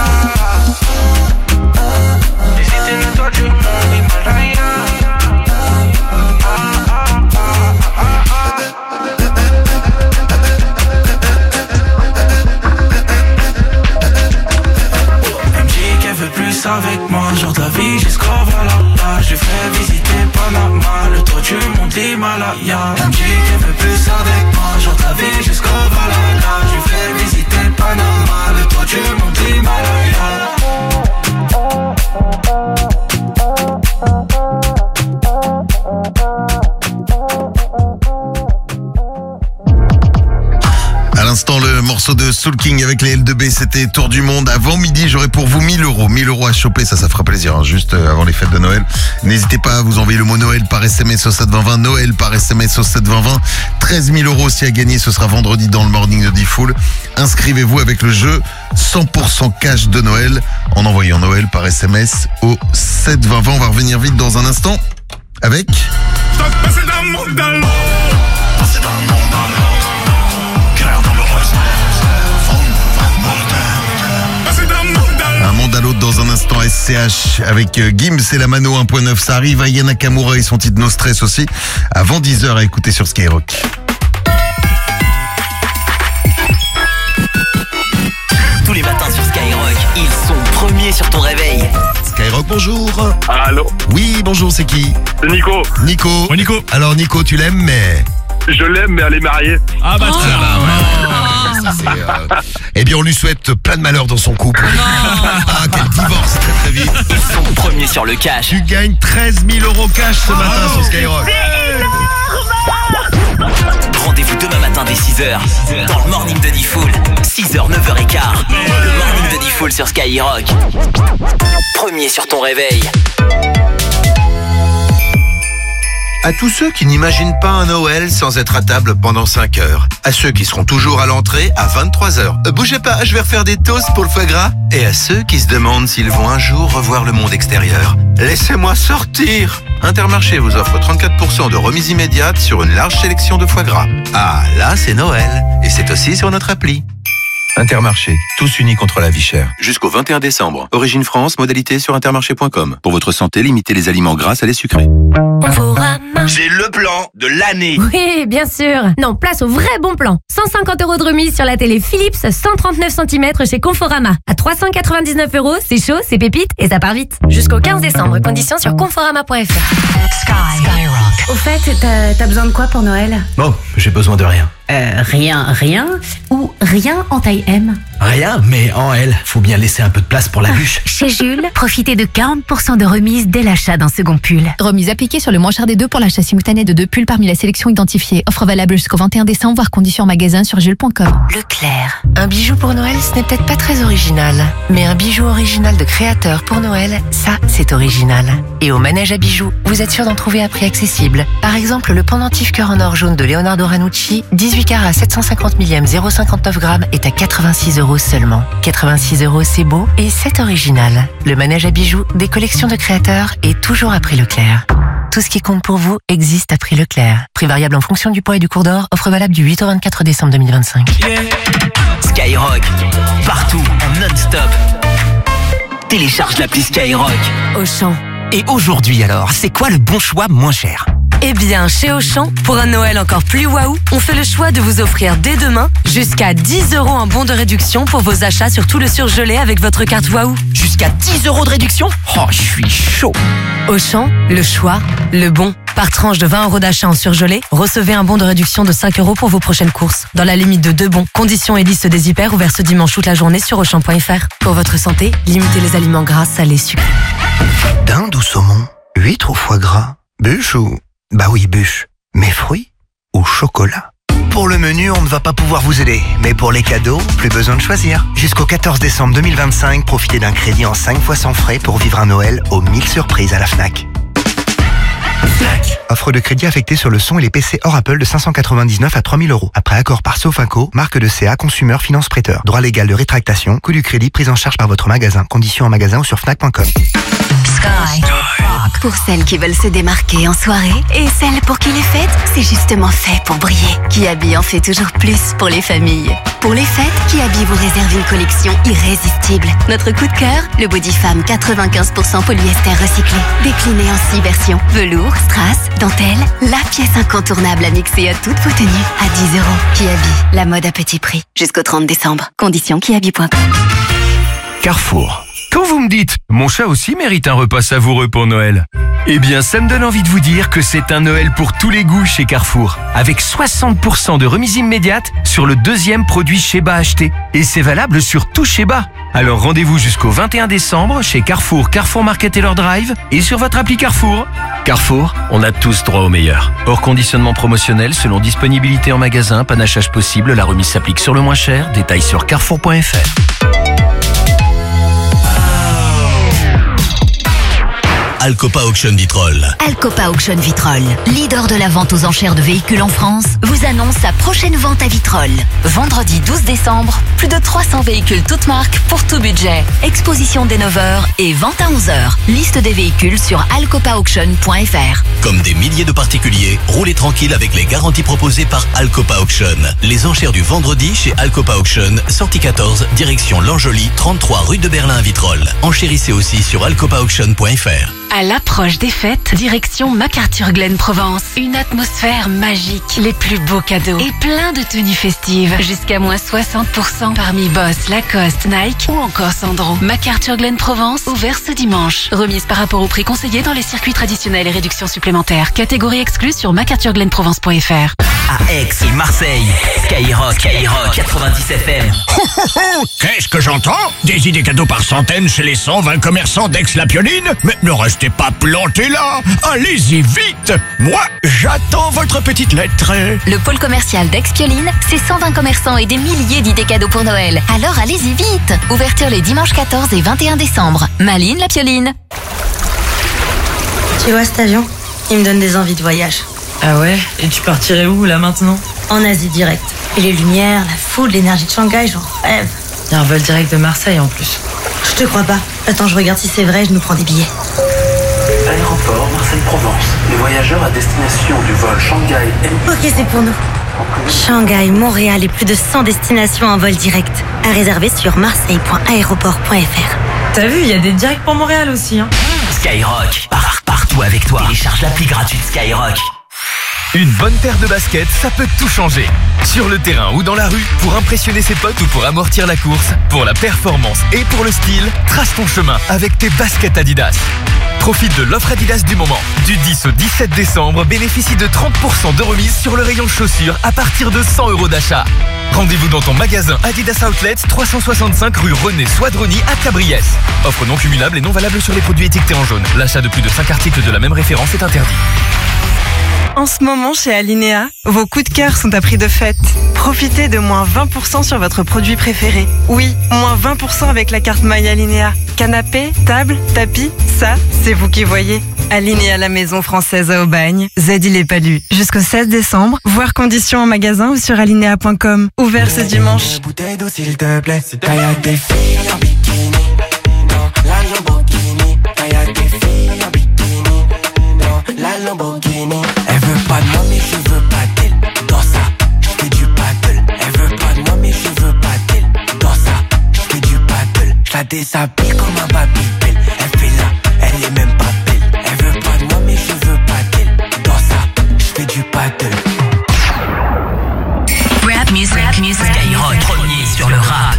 Speaker 6: Avec moi, genre de la vie jusqu'au Valhalla. Je fais visiter Panama, le toit du monde l'Himalaya. Elle me dit qu'elle veut plus avec moi, genre de la vie jusqu'au Valhalla. Je fais visiter Panama, le toit du monde l'Himalaya.
Speaker 15: À l'instant, le morceau de Soul King avec les L deux B, c'était Tour du Monde. Avant midi, j'aurai pour vous mille euros. mille euros à choper, ça, ça fera plaisir, hein, juste avant les fêtes de Noël. N'hésitez pas à vous envoyer le mot Noël par S M S au sept vingt vingt. Noël par S M S au sept vingt vingt. treize mille euros aussi à gagner, ce sera vendredi dans le Morning de D-Fool. Inscrivez-vous avec le jeu cent pour cent cash de Noël en envoyant Noël par S M S au sept vingt vingt. On va revenir vite dans un instant avec... Un monde à l'autre dans un instant. S C H avec Gims et la Mano un point neuf, ça arrive. Aya Nakamura et son titre No Stress aussi. Avant dix heures à écouter sur Skyrock.
Speaker 13: Tous les matins sur Skyrock, ils sont premiers sur ton réveil.
Speaker 15: Skyrock, bonjour.
Speaker 8: Allô.
Speaker 15: Oui, bonjour, c'est qui?
Speaker 8: C'est Nico.
Speaker 15: Nico.
Speaker 8: Ouais, Nico.
Speaker 15: Alors Nico, tu l'aimes, mais...
Speaker 8: Je l'aime, mais elle est mariée. Ah bah
Speaker 15: Ah, bah, ouais, ouais, ça, c'est, euh, Eh bien, on lui souhaite plein de malheur dans son couple. Ah, quel divorce très très vite.
Speaker 13: Ils sont premiers sur le cash.
Speaker 15: Tu gagnes treize mille euros cash ce matin sur Skyrock.
Speaker 13: Rendez-vous demain matin dès six heures dans le Morning de Diffoul. six heures, neuf heures quinze. Le Morning de Diffoul sur Skyrock. Premier sur ton réveil.
Speaker 14: À tous ceux qui n'imaginent pas un Noël sans être à table pendant cinq heures. À ceux qui seront toujours à l'entrée à vingt-trois heures. Euh, bougez pas, je vais refaire des toasts pour le foie gras. Et à ceux qui se demandent s'ils vont un jour revoir le monde extérieur. Laissez-moi sortir. Intermarché vous offre trente-quatre pour cent de remise immédiate sur une large sélection de foie gras. Ah, là c'est Noël. Et c'est aussi sur notre appli. Intermarché, tous unis contre la vie chère. Jusqu'au vingt et un décembre. Origine France, modalité sur intermarché point com. Pour votre santé, limitez les aliments gras à les sucrés.
Speaker 19: J'ai le plan de l'année.
Speaker 20: Oui, bien sûr. Non, place au vrai bon plan. cent cinquante euros de remise sur la télé Philips cent trente-neuf centimètres chez Conforama. À trois cent quatre-vingt-dix-neuf euros, c'est chaud, c'est pépite et ça part vite. Jusqu'au quinze décembre, conditions sur conforama point f r.
Speaker 21: Au fait, t'as, t'as besoin de quoi pour Noël?
Speaker 22: Bon, j'ai besoin de rien.
Speaker 21: Euh, rien, rien ou rien en taille M?
Speaker 22: Rien, mais en L. Faut bien laisser un peu de place pour la bûche.
Speaker 21: Chez Jules, profitez de quarante pour cent de remise dès l'achat d'un second pull.
Speaker 26: Remise appliquée sur le moins cher des deux pour l'achat simultané de deux pulls parmi la sélection identifiée. Offre valable jusqu'au vingt et un décembre, voire conditions en magasin sur jules point com.
Speaker 27: Leclerc. Un bijou pour Noël, ce n'est peut-être pas très original. Mais un bijou original de créateur pour Noël, ça, c'est original. Et au manège à bijoux, vous êtes sûr d'en trouver à prix accessible. Par exemple, le pendentif cœur en or jaune de Leonardo Ranucci, dix-huit carats sept cent cinquante millième, zéro virgule cinquante-neuf grammes, est à quatre-vingt-six euros seulement. quatre-vingt-six euros, c'est beau et c'est original. Le manège à bijoux des collections de créateurs est toujours à prix Leclerc. Tout ce qui compte pour vous existe à prix Leclerc. Prix variable en fonction du poids et du cours d'or. Offre valable du huit au vingt-quatre décembre deux mille vingt-cinq.
Speaker 13: Yeah. Skyrock, partout, en non-stop. Télécharge l'appli Skyrock.
Speaker 18: Auchan.
Speaker 23: Et aujourd'hui alors, c'est quoi le bon choix moins cher?
Speaker 18: Eh bien, chez Auchan, pour un Noël encore plus waouh, on fait le choix de vous offrir dès demain jusqu'à dix euros en bon de réduction pour vos achats sur tout le surgelé avec votre carte waouh.
Speaker 23: Jusqu'à dix euros de réduction? Oh, je suis chaud.
Speaker 18: Auchan, le choix, le bon. Par tranche de vingt euros d'achat en surgelé, recevez un bon de réduction de cinq euros pour vos prochaines courses. Dans la limite de deux bons. Conditions et liste des hyper ouverts ce dimanche toute la journée sur auchan point f r. Pour votre santé, limitez les aliments gras, salés, sucrés.
Speaker 26: Dinde ou saumon? Huître ou foie gras? Bûche ou... Bah oui, bûche. Mais fruits ou chocolat? Pour le menu, on ne va pas pouvoir vous aider. Mais pour les cadeaux, plus besoin de choisir. Jusqu'au quatorze décembre deux mille vingt-cinq, profitez d'un crédit en cinq fois sans frais pour vivre un Noël aux mille surprises à la Fnac. Fnac. Offre de crédit affectée sur le son et les P C hors Apple de cinq cent quatre-vingt-dix-neuf à trois mille euros. Après accord par Sofinco, marque de C A Consumer Finance Prêteur. Droit légal de rétractation, coût du crédit pris en charge par votre magasin. Conditions en magasin ou sur fnac point com.
Speaker 28: Sky. Pour celles qui veulent se démarquer en soirée et celles pour qui les fêtes, c'est justement fait pour briller. Kiabi en fait toujours plus pour les familles. Pour les fêtes, Kiabi vous réserve une collection irrésistible. Notre coup de cœur, le Body Femme quatre-vingt-quinze pour cent polyester recyclé. Décliné en six versions. Velours, strass, dentelle, la pièce incontournable à mixer à toutes vos tenues. À dix euros. Kiabi, la mode à petit prix. Jusqu'au trente décembre. Conditions kiabi point com.
Speaker 4: Carrefour. Quand vous me dites « Mon chat aussi mérite un repas savoureux pour Noël », eh bien ça me donne envie de vous dire que c'est un Noël pour tous les goûts chez Carrefour, avec soixante pour cent de remise immédiate sur le deuxième produit Sheba acheté. Et c'est valable sur tout Sheba. Alors rendez-vous jusqu'au vingt et un décembre chez Carrefour, Carrefour Market et leur Drive et sur votre appli Carrefour. Carrefour, on a tous droit au meilleur. Hors conditionnement promotionnel, selon disponibilité en magasin, panachage possible, la remise s'applique sur le moins cher. Détails sur carrefour point f r.
Speaker 29: Alcopa Auction Vitrolles.
Speaker 21: Alcopa Auction Vitrolles, leader de la vente aux enchères de véhicules en France, vous annonce sa prochaine vente à Vitrolles. Vendredi douze décembre, plus de trois cents véhicules toutes marques pour tout budget. Exposition dès neuf heures et vente à onze heures. Liste des véhicules sur alcopa auction point f r.
Speaker 29: Comme des milliers de particuliers, roulez tranquille avec les garanties proposées par Alcopa Auction. Les enchères du vendredi chez Alcopa Auction, sortie quatorze, direction L'Angely, trente-trois rue de Berlin à Vitrolles. Enchérissez aussi sur alcopa auction point f r.
Speaker 27: À l'approche des fêtes, direction MacArthur Glen Provence. Une atmosphère magique, les plus beaux cadeaux et plein de tenues festives. Jusqu'à moins soixante pour cent parmi Boss, Lacoste, Nike ou encore Sandro. MacArthur Glen Provence, ouvert ce dimanche. Remise par rapport au prix conseillé dans les circuits traditionnels et réductions supplémentaires. Catégorie exclue sur mac arthur glen provence point f r.
Speaker 13: À Aix et Marseille, Skyrock, Skyrock quatre-vingt-dix F M.
Speaker 1: Qu'est-ce que j'entends? Des idées cadeaux par centaines chez les cent vingt commerçants d'Aix-la-Pioline? Mais ne restez pas plantés là. Allez-y vite. Moi, j'attends votre petite lettre.
Speaker 21: Le pôle commercial d'Aix-Pioline, c'est cent vingt commerçants et des milliers d'idées cadeaux pour Noël. Alors allez-y vite. Ouverture les dimanches quatorze et vingt et un décembre. Malines la Pioline.
Speaker 2: Tu vois cet avion? Il me donne des envies de voyage.
Speaker 17: Ah ouais? Et tu partirais où là maintenant?
Speaker 2: En Asie direct. Et les lumières, la foule, l'énergie de Shanghai, j'en rêve.
Speaker 17: Il y a un vol direct de Marseille en plus.
Speaker 2: Je te crois pas. Attends, je regarde si c'est vrai, je nous prends des billets.
Speaker 5: Aéroport Marseille-Provence. Les voyageurs à destination du vol Shanghai et...
Speaker 2: Ok, c'est pour nous. Shanghai, Montréal et plus de cent destinations en vol direct. À réserver sur marseille point aéroport point f r.
Speaker 17: T'as vu, il y a des directs pour Montréal aussi, hein.
Speaker 13: Skyrock, par partout avec toi. Télécharge l'appli gratuite Skyrock.
Speaker 9: Une bonne paire de baskets, ça peut tout changer. Sur le terrain ou dans la rue, pour impressionner ses potes ou pour amortir la course, pour la performance et pour le style, trace ton chemin avec tes baskets Adidas. Profite de l'offre Adidas du moment. Du dix au dix-sept décembre, bénéficie de trente pour cent de remise sur le rayon chaussures à partir de cent euros d'achat. Rendez-vous dans ton magasin Adidas Outlets, trois cent soixante-cinq rue René Soidroni à Cabriès. Offre non cumulable et non valable sur les produits étiquetés en jaune. L'achat de plus de cinq articles de la même référence est interdit.
Speaker 10: En ce moment, chez Alinea, vos coups de cœur sont à prix de fête. Profitez de moins vingt pour cent sur votre produit préféré. Oui, moins vingt pour cent avec la carte My Alinea. Canapé, table, tapis, ça, c'est vous qui voyez. Alinea, la maison française à Aubagne. Z, il est pas lu. Jusqu'au seize décembre, voir conditions en magasin ou sur alinea point com. Ouvert ce dimanche.
Speaker 16: Bouteille d'eau, s'il te plaît. Taille à des filles en bikini. Non, la Lamborghini. Taille à des filles en bikini. Non, la Lamborghini. Elle veut pas de moi mais je veux pas d'elle. Dans ça, je fais du paddle. Elle veut pas de moi mais je veux pas d'elle. Dans ça, je fais du paddle. Je la déshabille comme un Babybel. Elle fait là, elle est même pas belle. Elle veut pas de moi mais je veux pas d'elle. Dans ça, je fais du paddle.
Speaker 13: Rap music, rap music. Skyrock, premier sur le rap.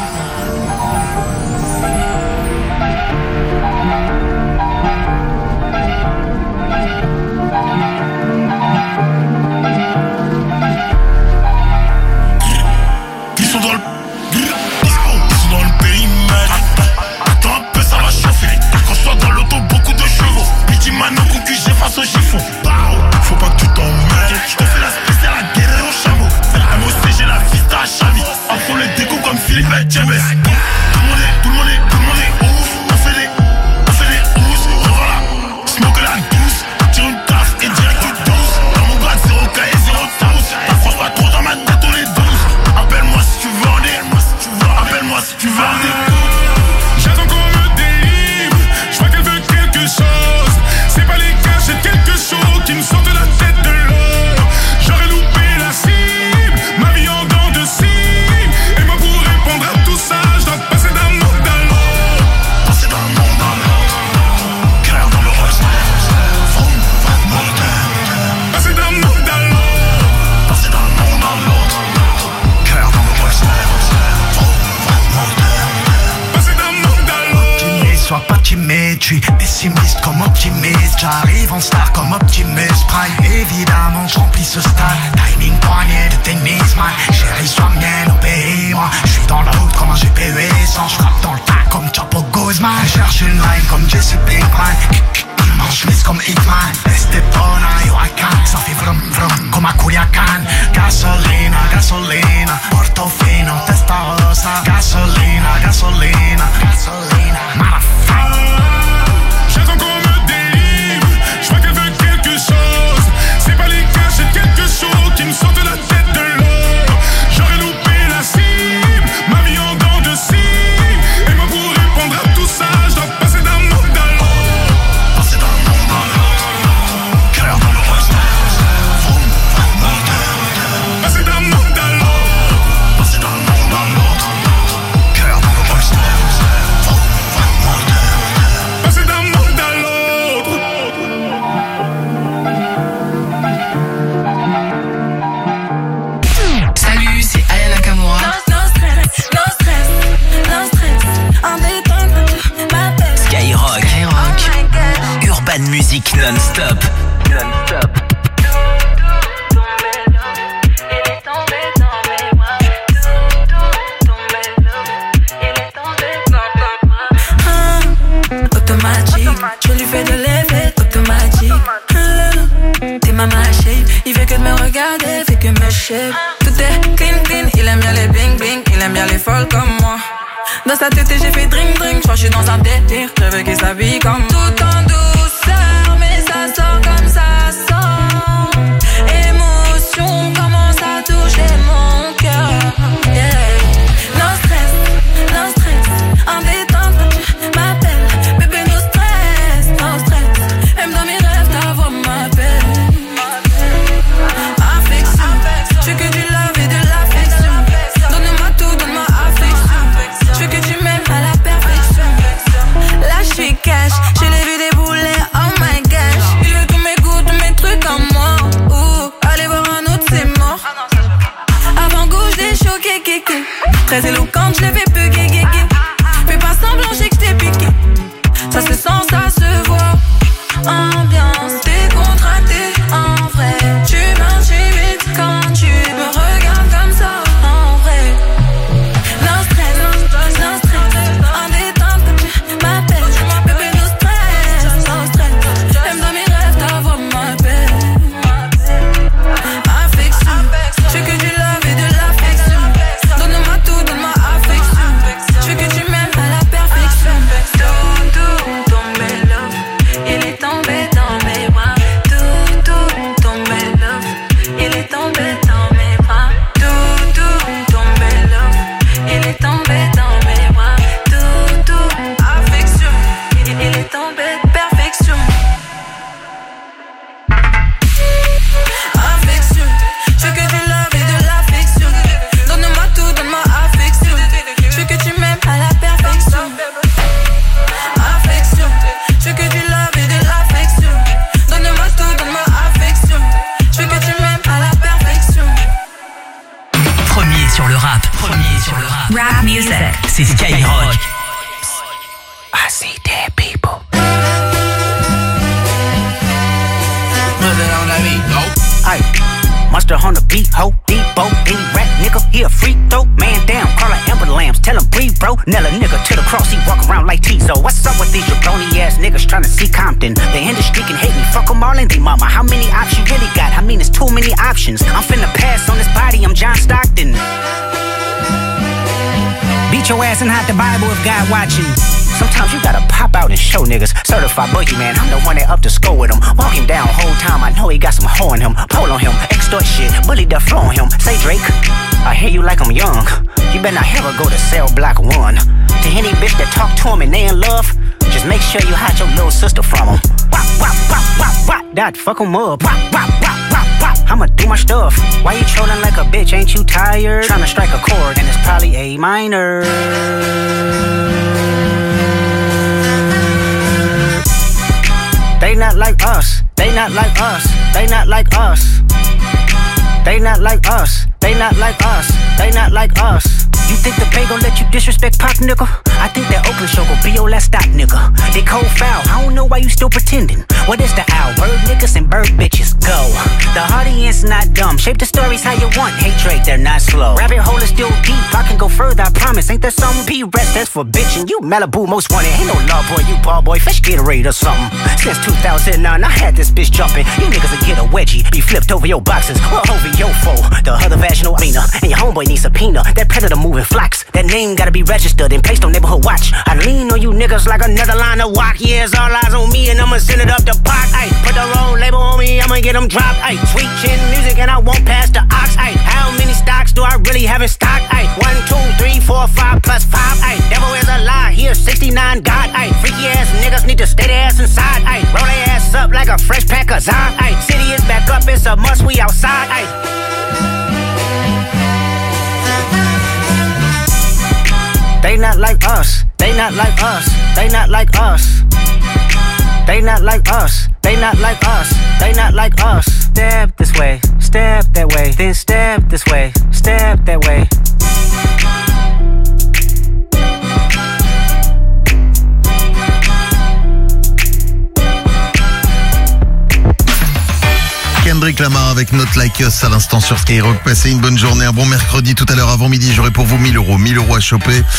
Speaker 7: Ils sont dans le... Ils sont dans le périmètre. Attends un peu, ça va chauffer. Quand je sois dans l'auto, beaucoup de chevaux. Petit Mano, concu, j'efface au chiffon. Faut pas que tu t'emmènes. Je te fais la spéciale à guérir au chameau. M O C, j'ai la vista à Chavi. Après le déco comme Philippe et James. Tout le monde est, tout le monde est, tout le monde est ouf. On fait des, on fait des housses. Revoilà, smoke la douce. Tire une taf et direct du douze. Dans mon grade, zéro K et zéro douze. T'approches pas trop dans ma tête, on est douze. Appelle-moi si tu veux en dire. Appelle-moi si tu veux en dire.
Speaker 11: J'attends qu'on me délivre. Je vois qu'elle veut quelque chose. C'est pas les cas, j'ai quelque chose qui me sort de la tête de l'eau. J'aurais loupé la cible, ma vie en dents de cible. Et moi pour répondre à tout ça, je dois passer d'un monde à l'autre.
Speaker 7: Passer d'un monde à l'autre. Clair dans le reste.
Speaker 11: Passer d'un monde à l'autre.
Speaker 7: Passer d'un monde à l'autre. Clair dans le reste.
Speaker 11: Passer d'un monde à l'autre.
Speaker 16: Sois pas timide, je suis pessimiste comme optimiste. J'arrive en star comme Optimus Prime. Évidemment, je remplis ce stade. Timing poignet de tennis, man. Chérie, sois mienne, obéis-moi. Je suis dans la route comme un G P U essence. Je frappe dans le tas comme Chapo Guzman. Je cherche une line comme Jesse Pinkman. Je mise comme Hitman. Estepona, Huracan. Ça fait vrum vrum comme un Culiacan. Gasolina, gasolina. Portofino, Testarossa. Gasolina, gasolina. Gasolina, motherfucker.
Speaker 11: J'attends qu'on me délivre. Je vois qu'elle veut quelque chose. C'est pas les cas, j'ai quelque chose qui me sort de la tête de l'eau. J'aurais loupé la cible, ma vie en dents de cible. Et moi pour répondre à tout ça, je dois passer d'un monde à l'autre.
Speaker 7: Passer d'un monde à l'autre. Clair dans le reste.
Speaker 11: Passer d'un monde à l'autre.
Speaker 3: T'es ma shape, il fait que de me regarder, fait que me shape. Tout est clean clean, il aime bien les bling bling, il aime bien les folles comme moi. Dans sa tête j'ai fait drink drink, j'crois que j'suis dans un délire, je veux qu'il s'habille comme tout en douceur, mais ça sort comme ça sort. Émotion commence à toucher mon cœur. Yeah. Non stress, non stress, en détente tu m'appelles, bébé no stress, no stress. Même dans mes rêves ta voix m'appelle. Affection, je veux que du love et de l'affection. Donne-moi tout, donne-moi affection. Je veux que tu m'aimes à la perfection. Là je suis cash, je l'ai vu débouler, oh my gosh. Il veut tous mes goûts, tous mes trucs en moi. Ouh, allez voir un autre c'est mort. Avant gauche des choqués, kéké. Très éloquente, je l'ai fait peu gay, gay, gay. Fais pas semblant, j'ai que je t'ai piqué. Ça se sent, ça se voit. Ambiance décontractée, en vrai. Tu m'intimides quand tu me regardes comme ça, en vrai. Non stress, non stress, en détente tu m'appelles. Bébé no stress, no stress. Même dans mes rêves ta voix m'appelle. Affection, je veux que du love et de l'affection. Donne-moi tout, donne-moi affection. Je veux que tu m'aimes à la perfection. Tout, tout, tombé love, il est tombé dans mes bras. Tout, tout, tombé love, il est tombé dans mes bras. Tout, tout, tombé love, il est tombé dans mes bras. Tout, tout, affection, il, il est tombé perfection. Affection, je veux que du love et de l'affection. Donne-moi tout, donne-moi affection. Je veux que tu m'aimes à la perfection. Affection, je veux que du love et de l'affection. Donne-moi tout, donne-moi affection. Je veux que tu m'aimes à la perfection.
Speaker 13: Premier sur le rap, premier sur le rap.
Speaker 21: Rap music.
Speaker 13: C'est Skyrock.
Speaker 26: I see dead people.
Speaker 6: Ay, monster on the beat, ho, Debo, D-Rat, nigga, he a free throw, man down, call like Amber Lambs, tell him breathe, bro, Nella nigga to the cross, he walk around like Tizo, what's up with these jabroni ass niggas trying to see Compton, the industry can hate me, fuck them all and they mama, how many options you really got, I mean it's too many options, I'm finna pass on this body, I'm John Stockton. Beat your ass and hide the Bible if God watching. Sometimes you gotta pop out and show niggas. Certified boogeyman, I'm the one that up the score with him. Walk him down whole time, I know he got some hoe in him. Pole on him, extort shit, bully the flow on him. Say Drake, I hear you like I'm young. You better not ever go to cell block one. To any bitch that talk to him and they in love, just make sure you hide your little sister from him. Wop, wop, wop, wop, wop, that fuck him up. Wop, wop, wop, wop, wop, I'ma do my stuff. Why you trolling like a bitch, ain't you tired? Tryna strike a chord and it's probably A minor. They not like us, they not like us, they not like us. They not like us, they not like us, they not like us. You think the Bay gon' let you disrespect Pop, nigga? I think that Oakland show gon' be your last stop, nigga. They cold foul, I don't know why you still pretending. What is the owl? Bird niggas and bird bitches, go. The audience not dumb, shape the stories how you want. Hey Drake, they're not slow. Rabbit hole is still deep, I can go further, I promise. Ain't that something? P-Rest, that's for bitchin'. You Malibu most wanted, ain't no love boy, you ball boy, fish Gatorade or something. Since two thousand nine, I had this bitch jumping. You niggas will get a wedgie, be flipped over your boxes, or over your foe. The other vaginal arena, and your homeboy needs subpoena. That predator moving flocks, that name gotta be registered and placed on neighborhood watch. I lean on you niggas like another line of walk. Yeah, it's all eyes on me and I'ma send it up the pot. Ay, put the road label on me, I'ma get them dropped. Ay, sweet chin music and I won't pass the ox. Ay, how many stocks do I really have in stock? Ay, one, two, three, four, five plus five. Ay, devil is a lie, here sixty-nine God. Ay, freaky ass niggas need to stay their ass inside. Ay, roll their ass up like a fresh pack of Zod. Ay, city is back up, it's a must, we outside. Ay. They not like us, they not like us, they not like us. They not like us, they not like us, they not like us. Step this way, step that way, then step this way, step that way.
Speaker 8: Kendrick Lamar avec Not Like Us à l'instant sur Skyrock. Passez une bonne journée, un bon mercredi. Tout à l'heure avant midi, j'aurai pour vous mille euros. mille euros à choper